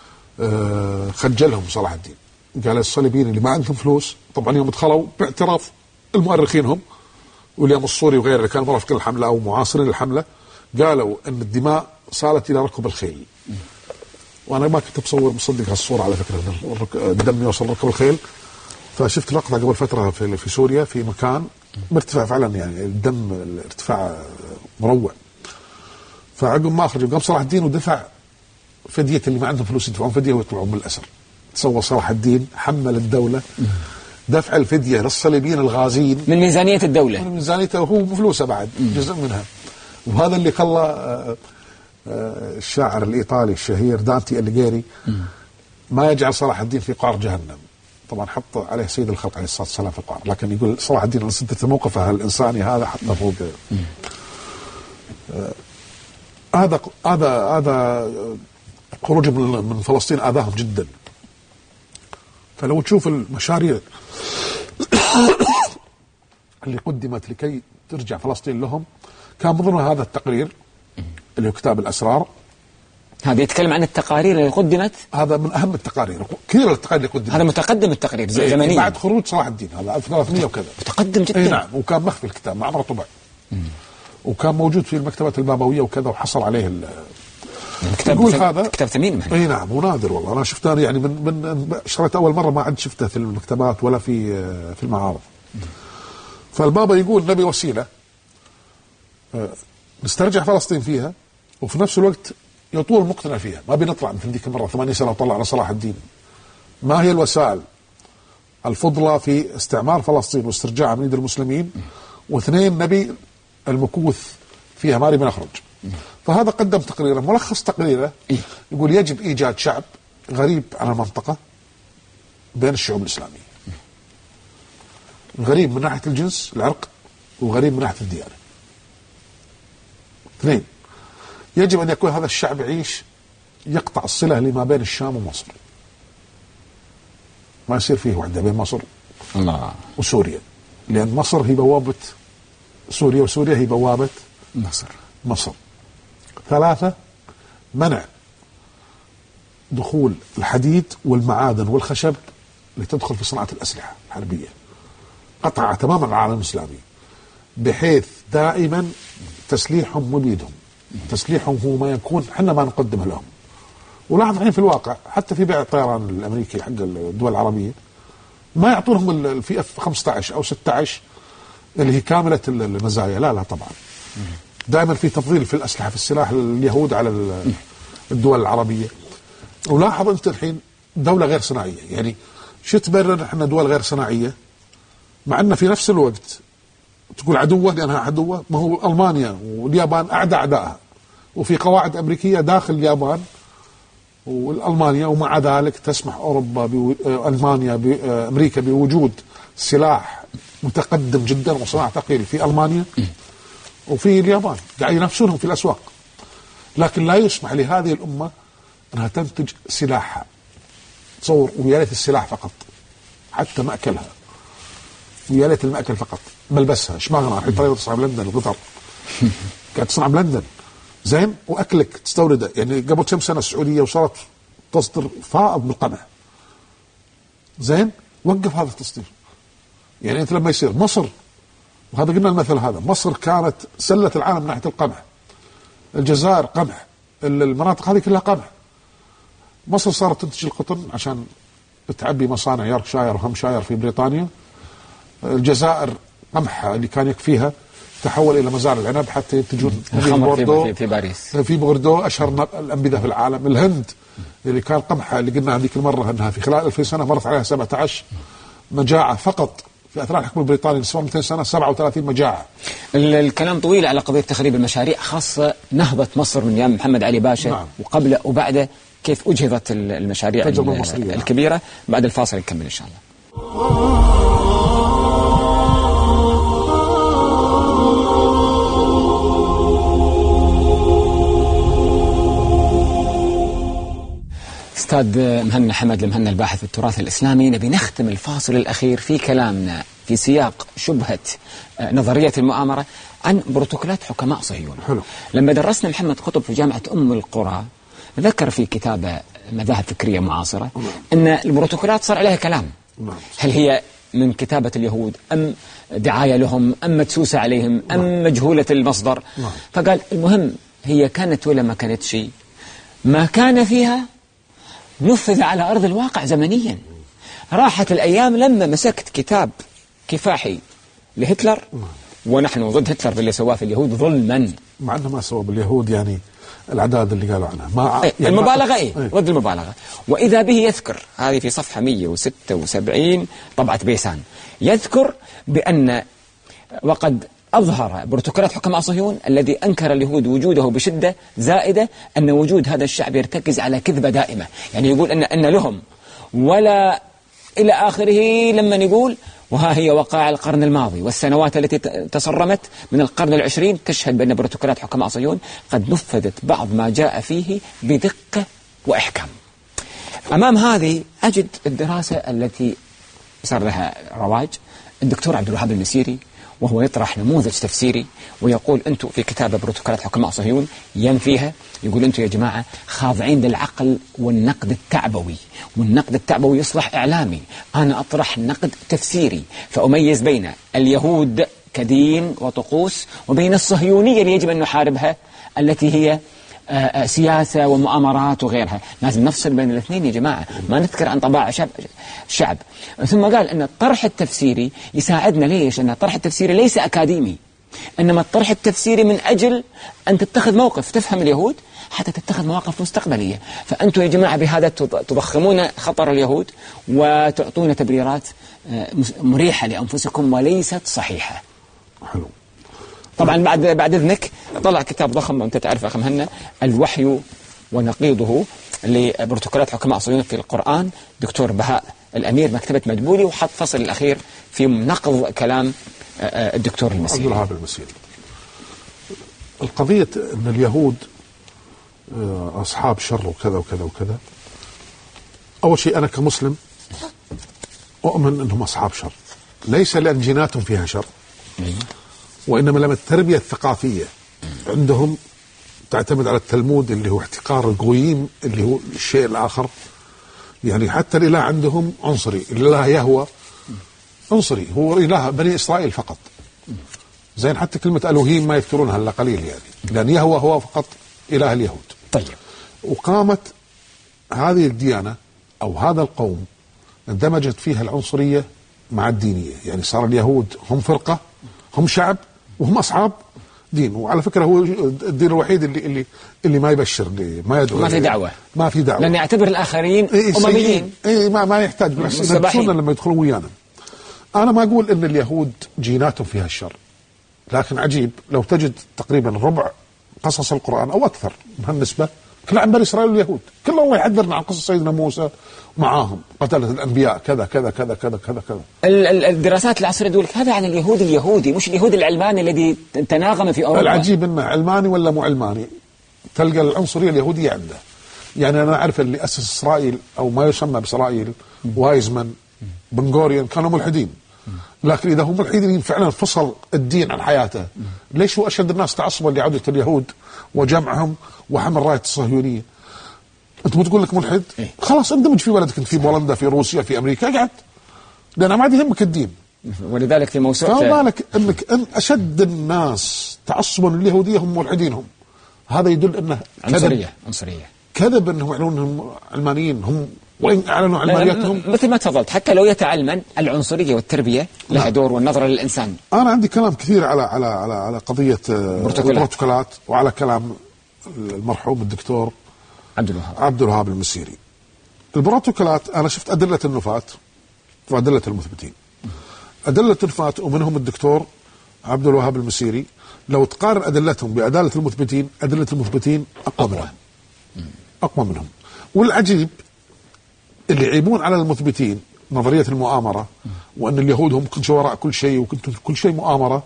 آه خجلهم صلاح الدين، قال الصليبيين اللي ما عندهم فلوس، طبعا يوم دخلوا باعتراف المؤرخين هم ويليام الصوري وغيره اللي كانوا مرافقين الحملة أو معاصرين الحملة، قالوا أن الدماء صارت إلى ركب الخيل. وأنا ما كنت بصور مصدق هالصورة على فكرة، الدم يوصل ركب الخيل. فشفت لقطة قبل فترة في في سوريا في مكان مرتفع فعلا، يعني الدم الارتفاع مروع. فعقب ما أخرج قام صلاح الدين ودفع فدية اللي ما عندهم فلوس يدفعون فدية ويطلعون من الأسر. تصور صلاح الدين حمل الدولة دفع الفدية للصليبيين الغازيين من ميزانية الدولة، من ميزانيته وهو بفلوسه بعد جزء منها. وهذا اللي خلى الشاعر الإيطالي الشهير دانتي أليغيري ما يجعل صلاح الدين في قعر جهنم. طبعا حط عليه سيد الخلق عليه الصلاة والسلام في القعر، لكن يقول صلاح الدين أنا سدت موقفه الإنساني هذا حتى فوق. هذا هذا هذا خروج من فلسطين آذاهم جدا. فلو تشوف المشاريع اللي قدمت لكي ترجع فلسطين لهم، كان من ضمن هذا التقرير اللي هو كتاب الأسرار. هذا يتكلم عن التقارير اللي قدمت، هذا من أهم التقارير، كثير التقارير اللي قدمت. هذا متقدم التقرير زمنيا بعد خروج صلاح الدين، هذا ألف وثلاثمئة وكذا، متقدم جدا. اي نعم. وكان مخفي الكتاب ما عمره طبع، وكان موجود في المكتبات البابوية وكذا، وحصل عليه الكتاب. يقول هذا كتاب ثمين. اي نعم، ونادر والله. انا شفته يعني من من شريت اول مره، ما عاد شفته في المكتبات ولا في في المعارض. فالبابا يقول نبي وسيله نسترجع فلسطين فيها، وفي نفس الوقت يطول مقتنع فيها، ما بنطلع مثل ذيك المره ثمانين سنه وطلع على صلاح الدين. ما هي الوسائل الفضلى في استعمار فلسطين واسترجاعها من يد المسلمين؟ واثنين، نبي المكوث فيها ما نبي نخرج. فهذا قدم تقريره، ملخص تقريره يقول يجب إيجاد شعب غريب على المنطقة بين الشعوب الإسلامية، غريب من ناحية الجنس العرق، وغريب من ناحية الديانة. اثنين، يجب أن يكون هذا الشعب يعيش يقطع الصلة اللي ما بين الشام ومصر، ما يصير فيه وحدة بين مصر الله وسوريا، لأن مصر هي بوابة سوريا وسوريا هي بوابة مصر. مصر. ثلاثة، منع دخول الحديد والمعادن والخشب لتدخل في صناعة الأسلحة الحربية، قطع تماما العالم الإسلامي، بحيث دائما تسليحهم مبيدهم، تسليحهم هو ما يكون حنا ما نقدمه لهم. ولاحظ الحين في الواقع حتى في بيع الطيران الأمريكي حق الدول العربية ما يعطونهم الفي اف خمسة عشر أو ستة عشر اللي هي كاملة المزايا، لا لا طبعا دائما في تفضيل في الأسلحة في السلاح اليهود على الدول العربية. ولاحظ أنت الحين دولة غير صناعية، يعني شو تبرر احنا دول غير صناعية مع أن في نفس الوقت تقول عدوة لأنها عدوة؟ ما هو ألمانيا واليابان أعدى أعدائها، وفي قواعد أمريكية داخل اليابان والألمانيا، ومع ذلك تسمح أوروبا ألمانيا بأمريكا بوجود سلاح متقدم جدا وصناعة ثقيل في ألمانيا وفي اليابان، قاعد ينافسونهم في الأسواق، لكن لا يسمح لهذه الأمة أنها تنتج سلاحها. تصور، ويا ليت السلاح فقط، حتى مأكلها ويا ليت المأكل فقط، ملبسها ايش ما الحين طريقة تصنع بلندن القطر قاعد تصنع بلندن زين، وأكلك تستورده. يعني قبل كم سنة السعودية وصارت تصدر فائض بالقمح زين، وقف هذا التصدير. يعني أنت لما يصير مصر، وهذا قلنا المثل هذا، مصر كانت سلة العالم من ناحية القمح، الجزائر قمح، المناطق هذه كلها قمح، مصر صارت تنتج القطن عشان تعبي مصانع يوركشاير وهامشاير في بريطانيا، الجزائر قمحها اللي كان يكفيها تحول إلى مزارع العنب حتى ينتجون بوردو في, في باريس، في بوردو أشهر الأنبذة في العالم. الهند اللي كان قمحها اللي قلنا هذيك المرة أنها في خلال ألفين سنة مرت عليها سبعة عشر مجاعة فقط في أثناء الحكم البريطاني، صار مئتين سنة سبعة وثلاثين مجاعة. الكلام طويل على قضية تخريب المشاريع، خاصة نهضة مصر من أيام محمد علي باشا. نعم. وقبله وبعده كيف أجهضت المشاريع الكبيرة. نعم. بعد الفاصل نكمل إن شاء الله. أستاذ مهنا حمد المهنا الباحث في التراث الإسلامي، نبي نختم الفاصل الأخير في كلامنا في سياق شبهة نظرية المؤامرة عن بروتوكولات حكماء صهيون. حلو. لما درسنا محمد قطب في جامعة أم القرى ذكر في كتابه مذاهب فكرية معاصرة أن البروتوكولات صار عليها كلام، هل هي من كتابة اليهود أم دعاية لهم أم مدسوسة عليهم أم مجهولة المصدر. فقال المهم هي كانت ولا ما كانت شيء، ما كان فيها نفذ على أرض الواقع زمنيا. راحت الأيام لما مسكت كتاب كفاحي لهتلر ونحن ضد هتلر باللي سواه في اليهود ظلما، مع أنه ما سوى باليهود يعني الأعداد اللي قالوا عنها ما ايه يعني المبالغة ايه ضد المبالغة. وإذا به يذكر هذه في صفحة مئة وستة وسبعين طبعة بيسان، يذكر بأن وقد أظهر بروتوكولات حكماء صهيون الذي أنكر اليهود وجوده بشدة زائدة أن وجود هذا الشعب يرتكز على كذبة دائمة. يعني يقول أن أن لهم ولا إلى آخره، لما يقول وها هي وقائع القرن الماضي والسنوات التي تصرمت من القرن العشرين تشهد بأن بروتوكولات حكماء صهيون قد نفذت بعض ما جاء فيه بدقة وإحكام. أمام هذه أجد الدراسة التي صار لها رواج الدكتور عبد الوهاب المسيري، وهو يطرح نموذج تفسيري ويقول أنتم في كتابة بروتوكولات حكماء صهيون ينفيها، يقول أنتم يا جماعة خاضعين للعقل والنقد التعبوي، والنقد التعبوي يصلح إعلامي، أنا أطرح نقد تفسيري فأميز بين اليهود كدين وطقوس وبين الصهيونية اللي يجب أن نحاربها التي هي آآ سياسة ومؤامرات وغيرها. لازم نفصل بين الاثنين يا جماعة، ما نذكر عن طباع شعب, شعب. ثم قال أن الطرح التفسيري يساعدنا. ليش؟ أن الطرح التفسيري ليس أكاديمي، إنما الطرح التفسيري من أجل أن تتخذ موقف، تفهم اليهود حتى تتخذ مواقف مستقبلية. فأنتم يا جماعة بهذا تضخمون خطر اليهود وتعطون تبريرات مريحة لأنفسكم وليست صحيحة. حلو. طبعا بعد بعد إذنك طلع كتاب ضخم وأنت تعرف أخي مهنا، الوحي ونقيضه لبروتوكولات حكماء صهيون في القرآن، دكتور بهاء الأمير مكتبة مدبولي، وحط فصل الأخير في نقض كلام الدكتور المسيري. عبد الوهاب المسيري. القضية أن اليهود أصحاب شر وكذا وكذا وكذا. أول شيء أنا كمسلم أؤمن أنهم أصحاب شر، ليس لأن جيناتهم فيها شر، وإنما لما التربية الثقافية عندهم تعتمد على التلمود اللي هو احتقار القويم اللي هو الشيء الآخر. يعني حتى الإله عندهم عنصري، الإله يهوى عنصري، هو إله بني إسرائيل فقط. زين حتى كلمة ألوهيم ما يذكرونها إلا قليل، يعني لأن يهوى هو فقط إله اليهود. طيب. وقامت هذه الديانة أو هذا القوم اندمجت فيها العنصرية مع الدينية، يعني صار اليهود هم فرقة، هم شعب، وهم أصحاب دين. وعلى فكرة هو الدين الوحيد اللي اللي اللي ما يبشر، اللي ما يدعو، ما في دعوة، ما في دعوة، لأن يعتبر الآخرين إيه أمميين. إيه ما ما يحتاج، بالعكس ينافسونا لما يدخلون ويانا. أنا ما أقول إن اليهود جيناتهم فيها الشر، لكن عجيب لو تجد تقريبا ربع قصص القرآن أو أكثر بهالنسبة كل عن بني إسرائيل واليهود. كل الله يحذرنا عن قصص سيدنا موسى معاهم، قتلة الأنبياء، كذا كذا كذا كذا كذا كذا. الدراسات العصرية تقول هذا عن اليهود اليهودي، مش اليهود العلماني الذي تناغم في أوروبا. العجيب إنه علماني ولا مو علماني، تلقى العنصرية اليهودية عنده. يعني أنا أعرف اللي أسس إسرائيل أو ما يسمى بإسرائيل، وايزمان، بن غوريون، كانوا ملحدين. لكن إذا هم ملحدين فعلا فصل الدين عن حياته، ليش هو أشد الناس تعصبا لعودة اليهود وجمعهم وحمل راية الصهيونية؟ أنت بتقول لك ملحد؟ خلاص اندمج في بلدك، في بولندا، في روسيا، في أمريكا، اقعد، لأن ما عاد يهمك الدين. ولذلك في موسوعة فما بالك أنك أن أشد الناس تعصبا لليهودية هم ملحدينهم. هذا يدل أنه عنصرية عنصرية كذب أنهم يعلنون أنهم علمانيين. هم وين أعلنوا علمانيتهم؟ مثل ما تفضلت، حتى لو يتعلمن العنصرية والتربية لها دور والنظرة للإنسان. أنا عندي كلام كثير على على على على قضية البروتوكولات، وعلى كلام المرحوم الدكتور عبد الوهاب عبد الوهاب المسيري. البروتوكولات أنا شفت أدلة النفاة وأدلة المثبتين. أدلة النفاة ومنهم الدكتور عبد الوهاب المسيري، لو تقارن أدلتهم بأدلة المثبتين، أدلة المثبتين أقوى منهم، أقوى منهم. والعجيب اللي يعيبون على المثبتين نظرية المؤامرة، وأن اليهود هم كل شيء وراء كل شيء وكنتم كل شيء مؤامرة،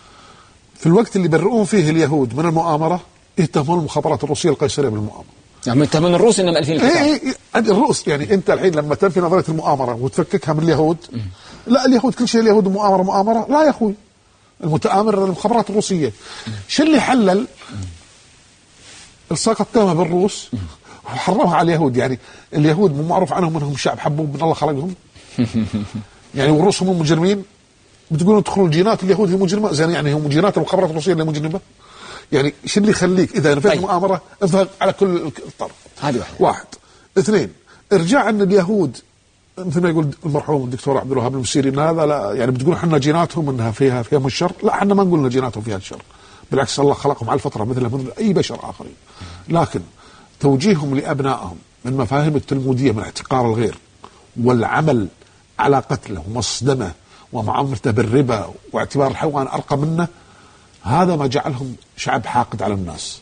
في الوقت اللي برؤون فيه اليهود من المؤامرة يتهمون المخابرات الروسية القيصرية بالمؤامرة. يعني يتهمون الروس إنهم ألفين الكتاب. إيه إيه الروس. يعني أنت الحين لما تنفي نظرية المؤامرة وتفككها من اليهود، لا اليهود كل شيء اليهود مؤامرة مؤامرة، لا يا أخوي، المتآمر المخابرات الروسية. شو اللي حلل الصاقة التهمة بالروس وحرمها على اليهود؟ يعني اليهود مو معروف عنهم انهم شعب حبوب من الله خلقهم؟ يعني والروس هم مجرمين؟ بتقولوا ادخلوا الجينات اليهود هي مجرمه؟ زين يعني هم جينات المخابرات الروسيه اللي مجرمه؟ يعني شو اللي يخليك اذا نفيت المؤامره اظهر على كل الطرف؟ هذه واحد. واحد اثنين، ارجاع ان اليهود مثل ما يقول المرحوم الدكتور عبد الوهاب المسيري ان هذا لا، يعني بتقول احنا جيناتهم انها فيها فيها الشر؟ لا احنا ما نقول ان جيناتهم فيها الشر، بالعكس الله خلقهم على الفطره مثل مثل اي بشر اخرين. لكن توجيههم لأبنائهم من مفاهيم التلمودية من احتقار الغير والعمل على قتله ومصدمه ومعاملته بالربا واعتبار الحيوان أرقى منه، هذا ما جعلهم شعب حاقد على الناس.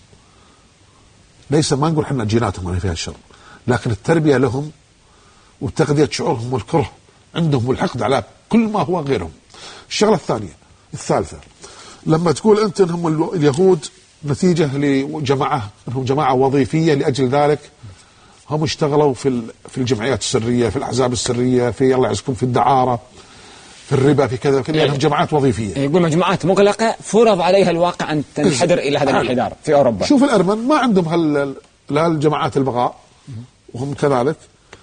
ليس ما نقول حنا جيناتهم ما فيها الشر، لكن التربية لهم وتغذية شعورهم والكره عندهم والحقد على كل ما هو غيرهم. الشغلة الثانية الثالثة، لما تقول أنت إنهم اليهود نتيجة لجماعة انهم جماعة وظيفية، لأجل ذلك هم اشتغلوا في في الجمعيات السرية، في الأحزاب السرية، في الله يعزكم في الدعارة، في الربا، في كذا كذا، لأنهم جماعات وظيفية. يقول مجموعات مغلقة فرض عليها الواقع أن تنحدر إلى هذا الانحدار في أوروبا. شوف الأرمن ما عندهم هال هالجماعات البغاء، وهم كذلك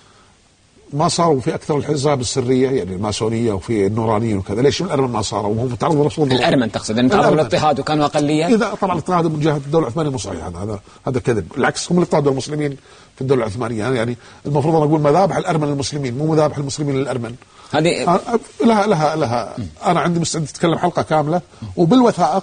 ما صاروا في أكثر الحزاب السرية، يعني الماسونية وفي النورانيين وكذا. ليش الأرمن ما صاروا وهم تعرضوا لرسول الله؟ الأرمن تقصد أن تعرضوا للاضطهاد وكانوا أقلية؟ إذا طبعا الاضطهاد من جهة الدولة العثمانية مو صحيح، هذا هذا هذا كذب. بالعكس هم اللي اضطهدوا المسلمين في الدولة العثمانية. يعني المفروض أن أقول مذابح الأرمن للمسلمين، مو مذابح المسلمين للأرمن. هذه لها لها لها أنا عندي مستعد أتكلم حلقة كاملة وبالوثائق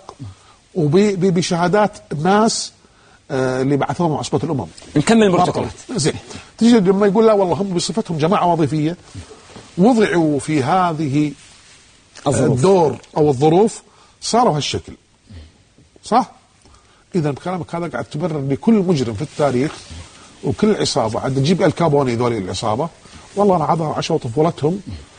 وبشهادات الناس اللي بعثوهم عصبة الأمم. نكمل البروتوكولات. زين، تيجي لما يقول لا والله هم بصفتهم جماعة وظيفية وضعوا في هذه الظروف. الدور أو الظروف صاروا هالشكل، صح؟ إذا بكلامك هذا قاعد تبرر لكل مجرم في التاريخ وكل عصابة عند تجيب الكابوني ذولي العصابة، والله أنا عذر عاشوا طفولتهم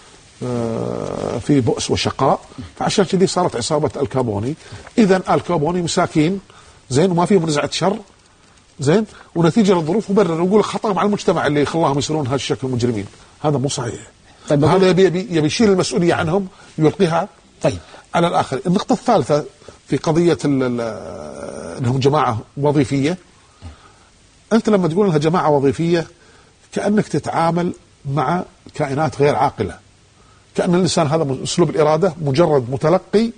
في بؤس وشقاء، فعشان كذي صارت عصابة الكابوني. إذا الكابوني مساكين زين وما فيهم نزعة شر، زين، ونتيجه للظروف مبرر، ويقول خطأ مع المجتمع اللي خلاهم يصيرون هالشكل مجرمين. هذا مو صحيح. طيب هذا يبي يبي يبي يشيل المسؤوليه عنهم يلقيها طيب على الاخر. النقطه الثالثه في قضيه انهم جماعه وظيفيه، انت لما تقول انها جماعه وظيفيه كانك تتعامل مع كائنات غير عاقله، كأن الإنسان هذا أسلوب الإرادة مجرد متلقي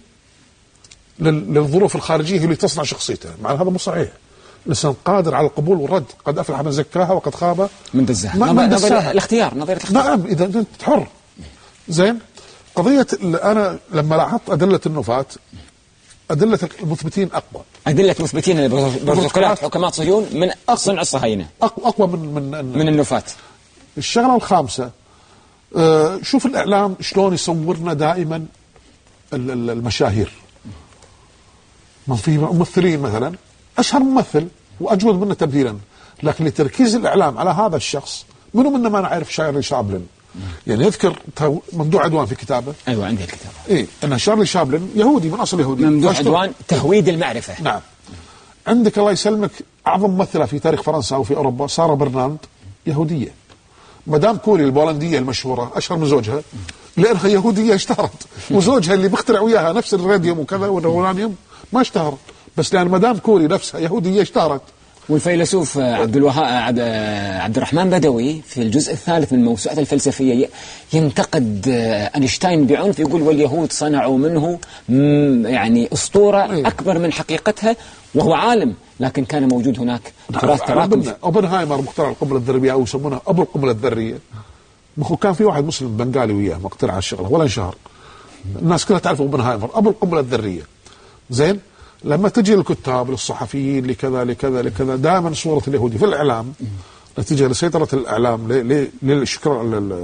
للظروف الخارجية اللي تصنع شخصيته، مع هذا مو صحيح. الإنسان قادر على القبول والرد، قد أفلح من زكاها وقد خاب من دساها. من دساها. الاختيار، نظرية الاختيار. نعم، إذا أنت حر. زين، قضية أنا لما لاحظت أدلة النفاة، أدلة المثبتين أقوى. أدلة مثبتين البروتوكولات حكماء صهيون من صنع الصهاينة أقوى من من من النفاة. الشغلة الخامسة، أه شوف الإعلام شلون يصورنا دائما المشاهير. ما في ممثلين مثلا، أشهر ممثل وأجود منه تمثيلا، لكن لتركيز الإعلام على هذا الشخص، منو منا ما نعرف شارلي شابلن. يعني يذكر ممدوح عدوان في كتابه. أيوة عندي الكتاب. إيه، أن شارلي شابلن يهودي من أصل يهودي. ممدوح عدوان تهويد المعرفة. نعم. عندك الله يسلمك أعظم ممثلة في تاريخ فرنسا وفي أوروبا سارة برنارد، يهودية. مدام كوري البولندية المشهورة أشهر من زوجها لأنها يهودية اشتهرت، وزوجها اللي بيخترع وياها نفس الراديوم وكذا والأورانيوم ما اشتهر، بس لأن مدام كوري نفسها يهودية اشتهرت. والفيلسوف عبد الوهاب عبد الرحمن بدوي في الجزء الثالث من موسوعته الفلسفية ينتقد أينشتاين بعنف، يقول واليهود صنعوا منه يعني أسطورة أكبر من حقيقتها، وهو عالم لكن كان موجود هناك تراث تراكمي. اوبنهايمر مخترع القنبله الذريه او يسمونه ابو القنبله الذريه، كان في واحد مسلم بنغالي وياه مقترع الشغله ولا انشهر، الناس كلها تعرف اوبنهايمر ابو القنبله الذريه. زين، لما تجي الكتاب للصحفيين لكذا لكذا لكذا دائما صوره اليهودي في الاعلام نتيجه لسيطره الاعلام للشكر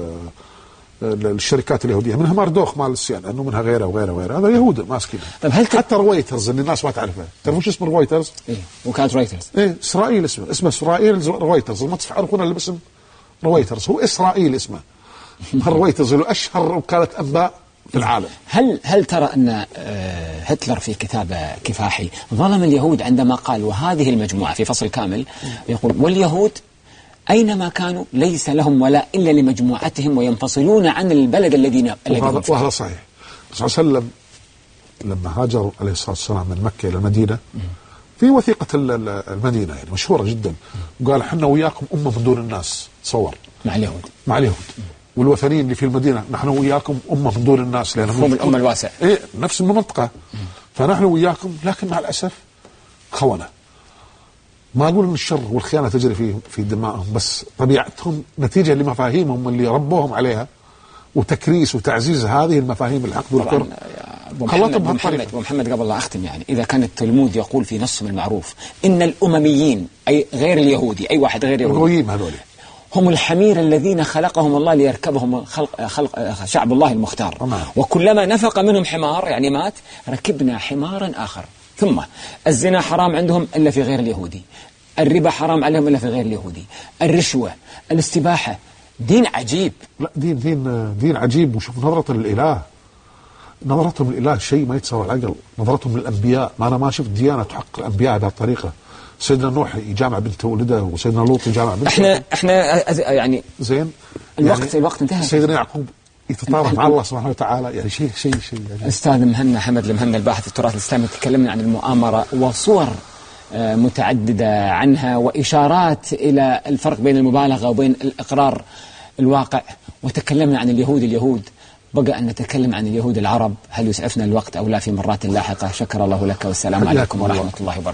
للشركات اليهوديه، منها ماردوخ مال السيان، انه منها غيره وغيره وغيره، هذا يهود ماسكين. طيب هل حتى رويترز اللي الناس ما تعرفها، تعرفون شو اسم رويترز؟ ايه، وكالة رويترز. ايه، اسرائيل اسمه، اسمه اسرائيل رويترز، ما تعرفون الا باسم رويترز، هو اسرائيل اسمه. رويترز اللي اشهر وكالة انباء في العالم. هل هل ترى ان هتلر في كتابه كفاحي ظلم اليهود عندما قال وهذه المجموعة في فصل كامل يقول واليهود أينما كانوا ليس لهم ولا إلا لمجموعتهم وينفصلون عن البلد الذين وهذا, وهذا صحيح. الرسول صلى الله عليه وسلم لما هاجر عليه الصلاة والسلام من مكة إلى المدينة في وثيقة المدينة يعني مشهورة جدا، وقال احنا وياكم أمة من دون الناس. تصور مع اليهود مع اليهود والوثنيين اللي في المدينة، نحن وياكم أمة من دون الناس، لأن هم الأمة الواسعة. إيه، نفس المنطقة، فنحن وياكم، لكن مع الأسف خونة. ما أقول إن الشر والخيانة تجري في في دمائهم، بس طبيعتهم نتيجة لمفاهيمهم اللي ربوهم عليها وتكريس وتعزيز هذه المفاهيم الحقد والكره. أبو محمد, أبو محمد, أبو محمد قبل لا أختم، يعني إذا كان التلمود يقول في نصهم المعروف إن الأمميين أي غير اليهودي، أي واحد غير يهودي، هم الحمير الذين خلقهم الله ليركبهم خلق, خلق شعب الله المختار. أمان. وكلما نفق منهم حمار يعني مات ركبنا حمارا آخر. ثم الزنا حرام عندهم إلا في غير اليهودي، الربا حرام عليهم إلا في غير اليهودي، الرشوة، الاستباحة. دين عجيب. لا، دين دين دين عجيب. وشوف نظرة للإله، نظرتهم للإله شيء ما يتصور العقل. نظرتهم للأنبياء، ما أنا ما شفت ديانة تحقق الأنبياء بهذه الطريقة. سيدنا نوح يجامع بنت ولده، وسيدنا لوط يجامع بنته. احنا احنا يعني زين الوقت يعني الوقت انتهى. سيدنا يعقوب يتطارف مع الله سبحانه وتعالى، يعني شيء شيء شيء يعني. استاذ مهنا حمد المهنا الباحث التراث الاسلامي، تكلمنا عن المؤامرة وصور متعددة عنها وإشارات إلى الفرق بين المبالغة وبين الإقرار الواقع، وتكلمنا عن اليهود اليهود بقى أن نتكلم عن اليهود العرب. هل يسعفنا الوقت أو لا في مرات لاحقة؟ شكر الله لك والسلام عليكم ورحمة الله وبركاته.